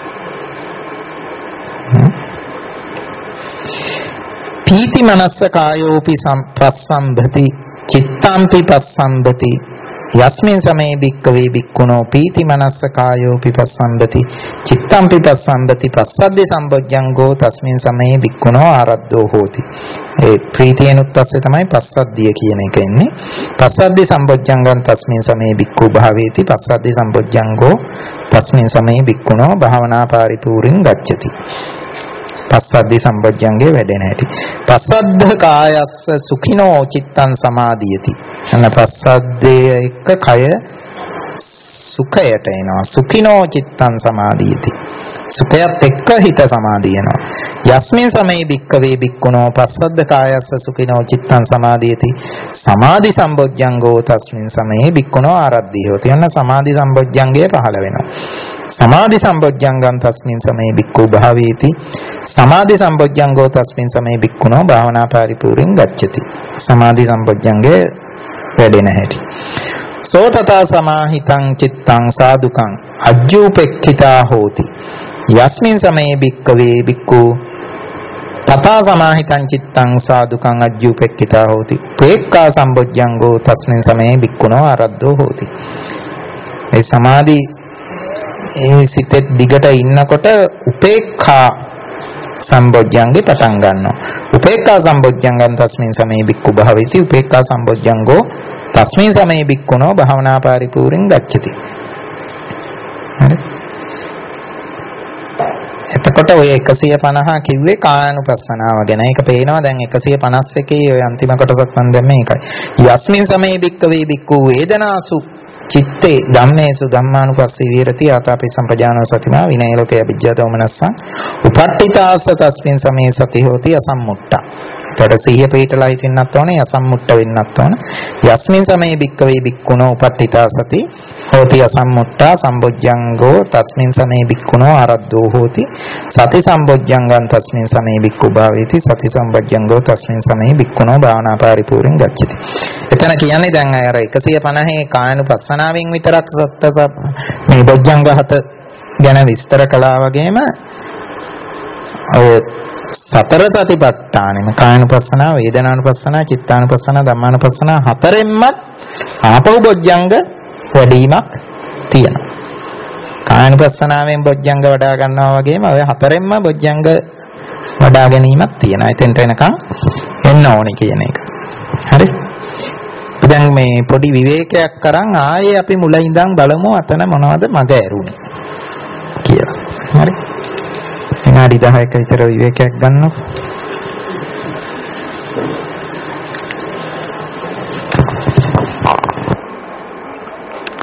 පීති මනස්ස කායෝපි සම්පස්සම්භති චිත්තම්පි පස්සම්භති යස්මින් සමේ භික්ඛවේ භික්ඛුනෝ පීති මනස්ස කායෝපි පස්සම්භති චිත්තම්පි පස්සම්භති පස්සද්දි සම්බොජ්ජංගෝ තස්මින් සමේ භික්ඛුනෝ ආරද්ධෝ හෝති. ඒ ප්‍රීතියනුත් පස්සේ තමයි පස්සද්දිය කියන එක එන්නේ. පස්සද්දි සම්බොජ්ජංගං තස්මින් සමේ භික්ඛු භාවේති පස්සද්දි සම්බොජ්ජංගෝ තස්මින් සමේ භික්ඛුනෝ භාවනා පරිපූර්ණං ගච්ඡති. පස්සද්දි සම්බොජ්ජංගේ වැඩෙන හැටි. පස්සද්ද කායස්ස සුඛිනෝ චිත්තං සමාධියති. එන පස්සද්දේ එක කය සුඛයට එනවා. සුඛිනෝ චිත්තං සමාධියති. සුඛයත් එක්ක හිත සමාධියනවා. යස්මින් සමේ භික්ඛවේ භික්ඛුනෝ පස්සද්ද කායස්ස සුඛිනෝ චිත්තං සමාධියති. සමාධි සම්බොජ්ජංගෝ තස්මින් සමේ භික්ඛුනෝ ආරද්ධිය හොති. එන සමාධි සම්බොජ්ජංගේ පහළ වෙනවා. සමාධි සම්බොජ්ජංගං තස්මින් සමේ භික්ඛු භාවේති. සමාධි සම්බොජ්ජංගෝ තස්මින් සමේ භික්ඛුනෝ භාවනා පරිපූර්ණං ගච්ඡති. සමාධි සම්බොජ්ජංගේ වැඩෙන හැටි. සෝතතා සමාහිතං චිත්තං සාදුකං අජ්ජූපෙක්ඛිතා හෝති. යස්මින් සමේ භික්ඛවේ භික්ඛු තථා සමාහිතං චිත්තං සාදුකං අජ්ජූපෙක්ඛිතා හෝති. උපේක්ඛා සම්බොජ්ජංගෝ තස්මින් සමේ භික්ඛුනෝ ආරද්ධෝ හෝති. ඒ සමාධි ඒ සිතේ දිගට ඉන්නකොට උපේක්ඛා සම්බොජ්ජංගේ පටන් ගන්නවා. උපේක්ඛා සම්බොජ්ජංගං තස්මින් සමේ භික්ඛු භාවේති. උපේක්ඛා සම්බොජ්ජංගෝ තස්මින් සමේ භික්ඛුනෝ භාවනා පරිපූර්ණං ගච්ඡති. හරි. එතකොට ඔය එකසිය පනහ කිව්වේ කායानुපස්සනාව ගැන. ඒක පේනවා දැන් එකසිය පනස් එකේ ඔය අන්තිම කොටසත් මම දැන් මේකයි. යස්මින් සමේ භික්ඛවේ භික්ඛු වේදනාසු චිත්තේ ධම්මේසු ධම්මානුපස්සී විහෙරති ආතාපි සම්පජානෝ සතිමා විනය ලෝකේ අවිජ්ජා දෝමනස්සං උපට්ඨිතාස්ස තස්මින් සමේ සති හෝති අසම්මුට්ඨා. එතකොට සිහිය පිටලා හිටින්නත් ඕනේ, අසම්මුට්ට වෙන්නත් ඕන. යස්මින් සමේ භික්කවේ භික්ඛුනෝ උපට්ඨිතා සති හෝති අසම්මුට්ඨා සම්බොජ්ජංගෝ තස්මින් සමේ භික්ඛුනෝ ආරද්ධෝ හෝති සති සම්බොජ්ජංගං තස්මින් සමේ භික්ඛු භාවේති සති සම්බොජ්ජංගෝ තස්මින් සමේ භික්ඛුනෝ භාවනා පරිපූර්ණං ගච්ඡති. එතන කියන්නේ දැන් අර එකසිය පනහේ කායනුපස්සනාවෙන් විතරක් සත්ත මේ බොජ්ජංග හත ගැන විස්තර කළා වගේම ඔය සතර සතිපට්ඨානෙම කායනුපස්සනා, වේදනානුපස්සනා, චිත්තානුපස්සනා, ධම්මානුපස්සනා හතරෙන්ම ආපහු බොජ්ජංග වැඩිමක් තියෙනවා. කායනුපස්සනාවෙන් බොජ්ජංග වඩා ගන්නවා වගේම ඔය හතරෙන්ම බොජ්ජංග වඩා ගැනීමක් තියෙනවා. එතෙන්ට එනකන් එන්න ඕනේ කියන එක. හරි. දැන් මේ පොඩි විවේකයක් කරන් ආයේ අපි මුල ඉඳන් බලමු අතන මොනවද මග ඇරුනේ කියලා. හරි. විනාඩි දහයක විතර විවේකයක් ගන්නකො.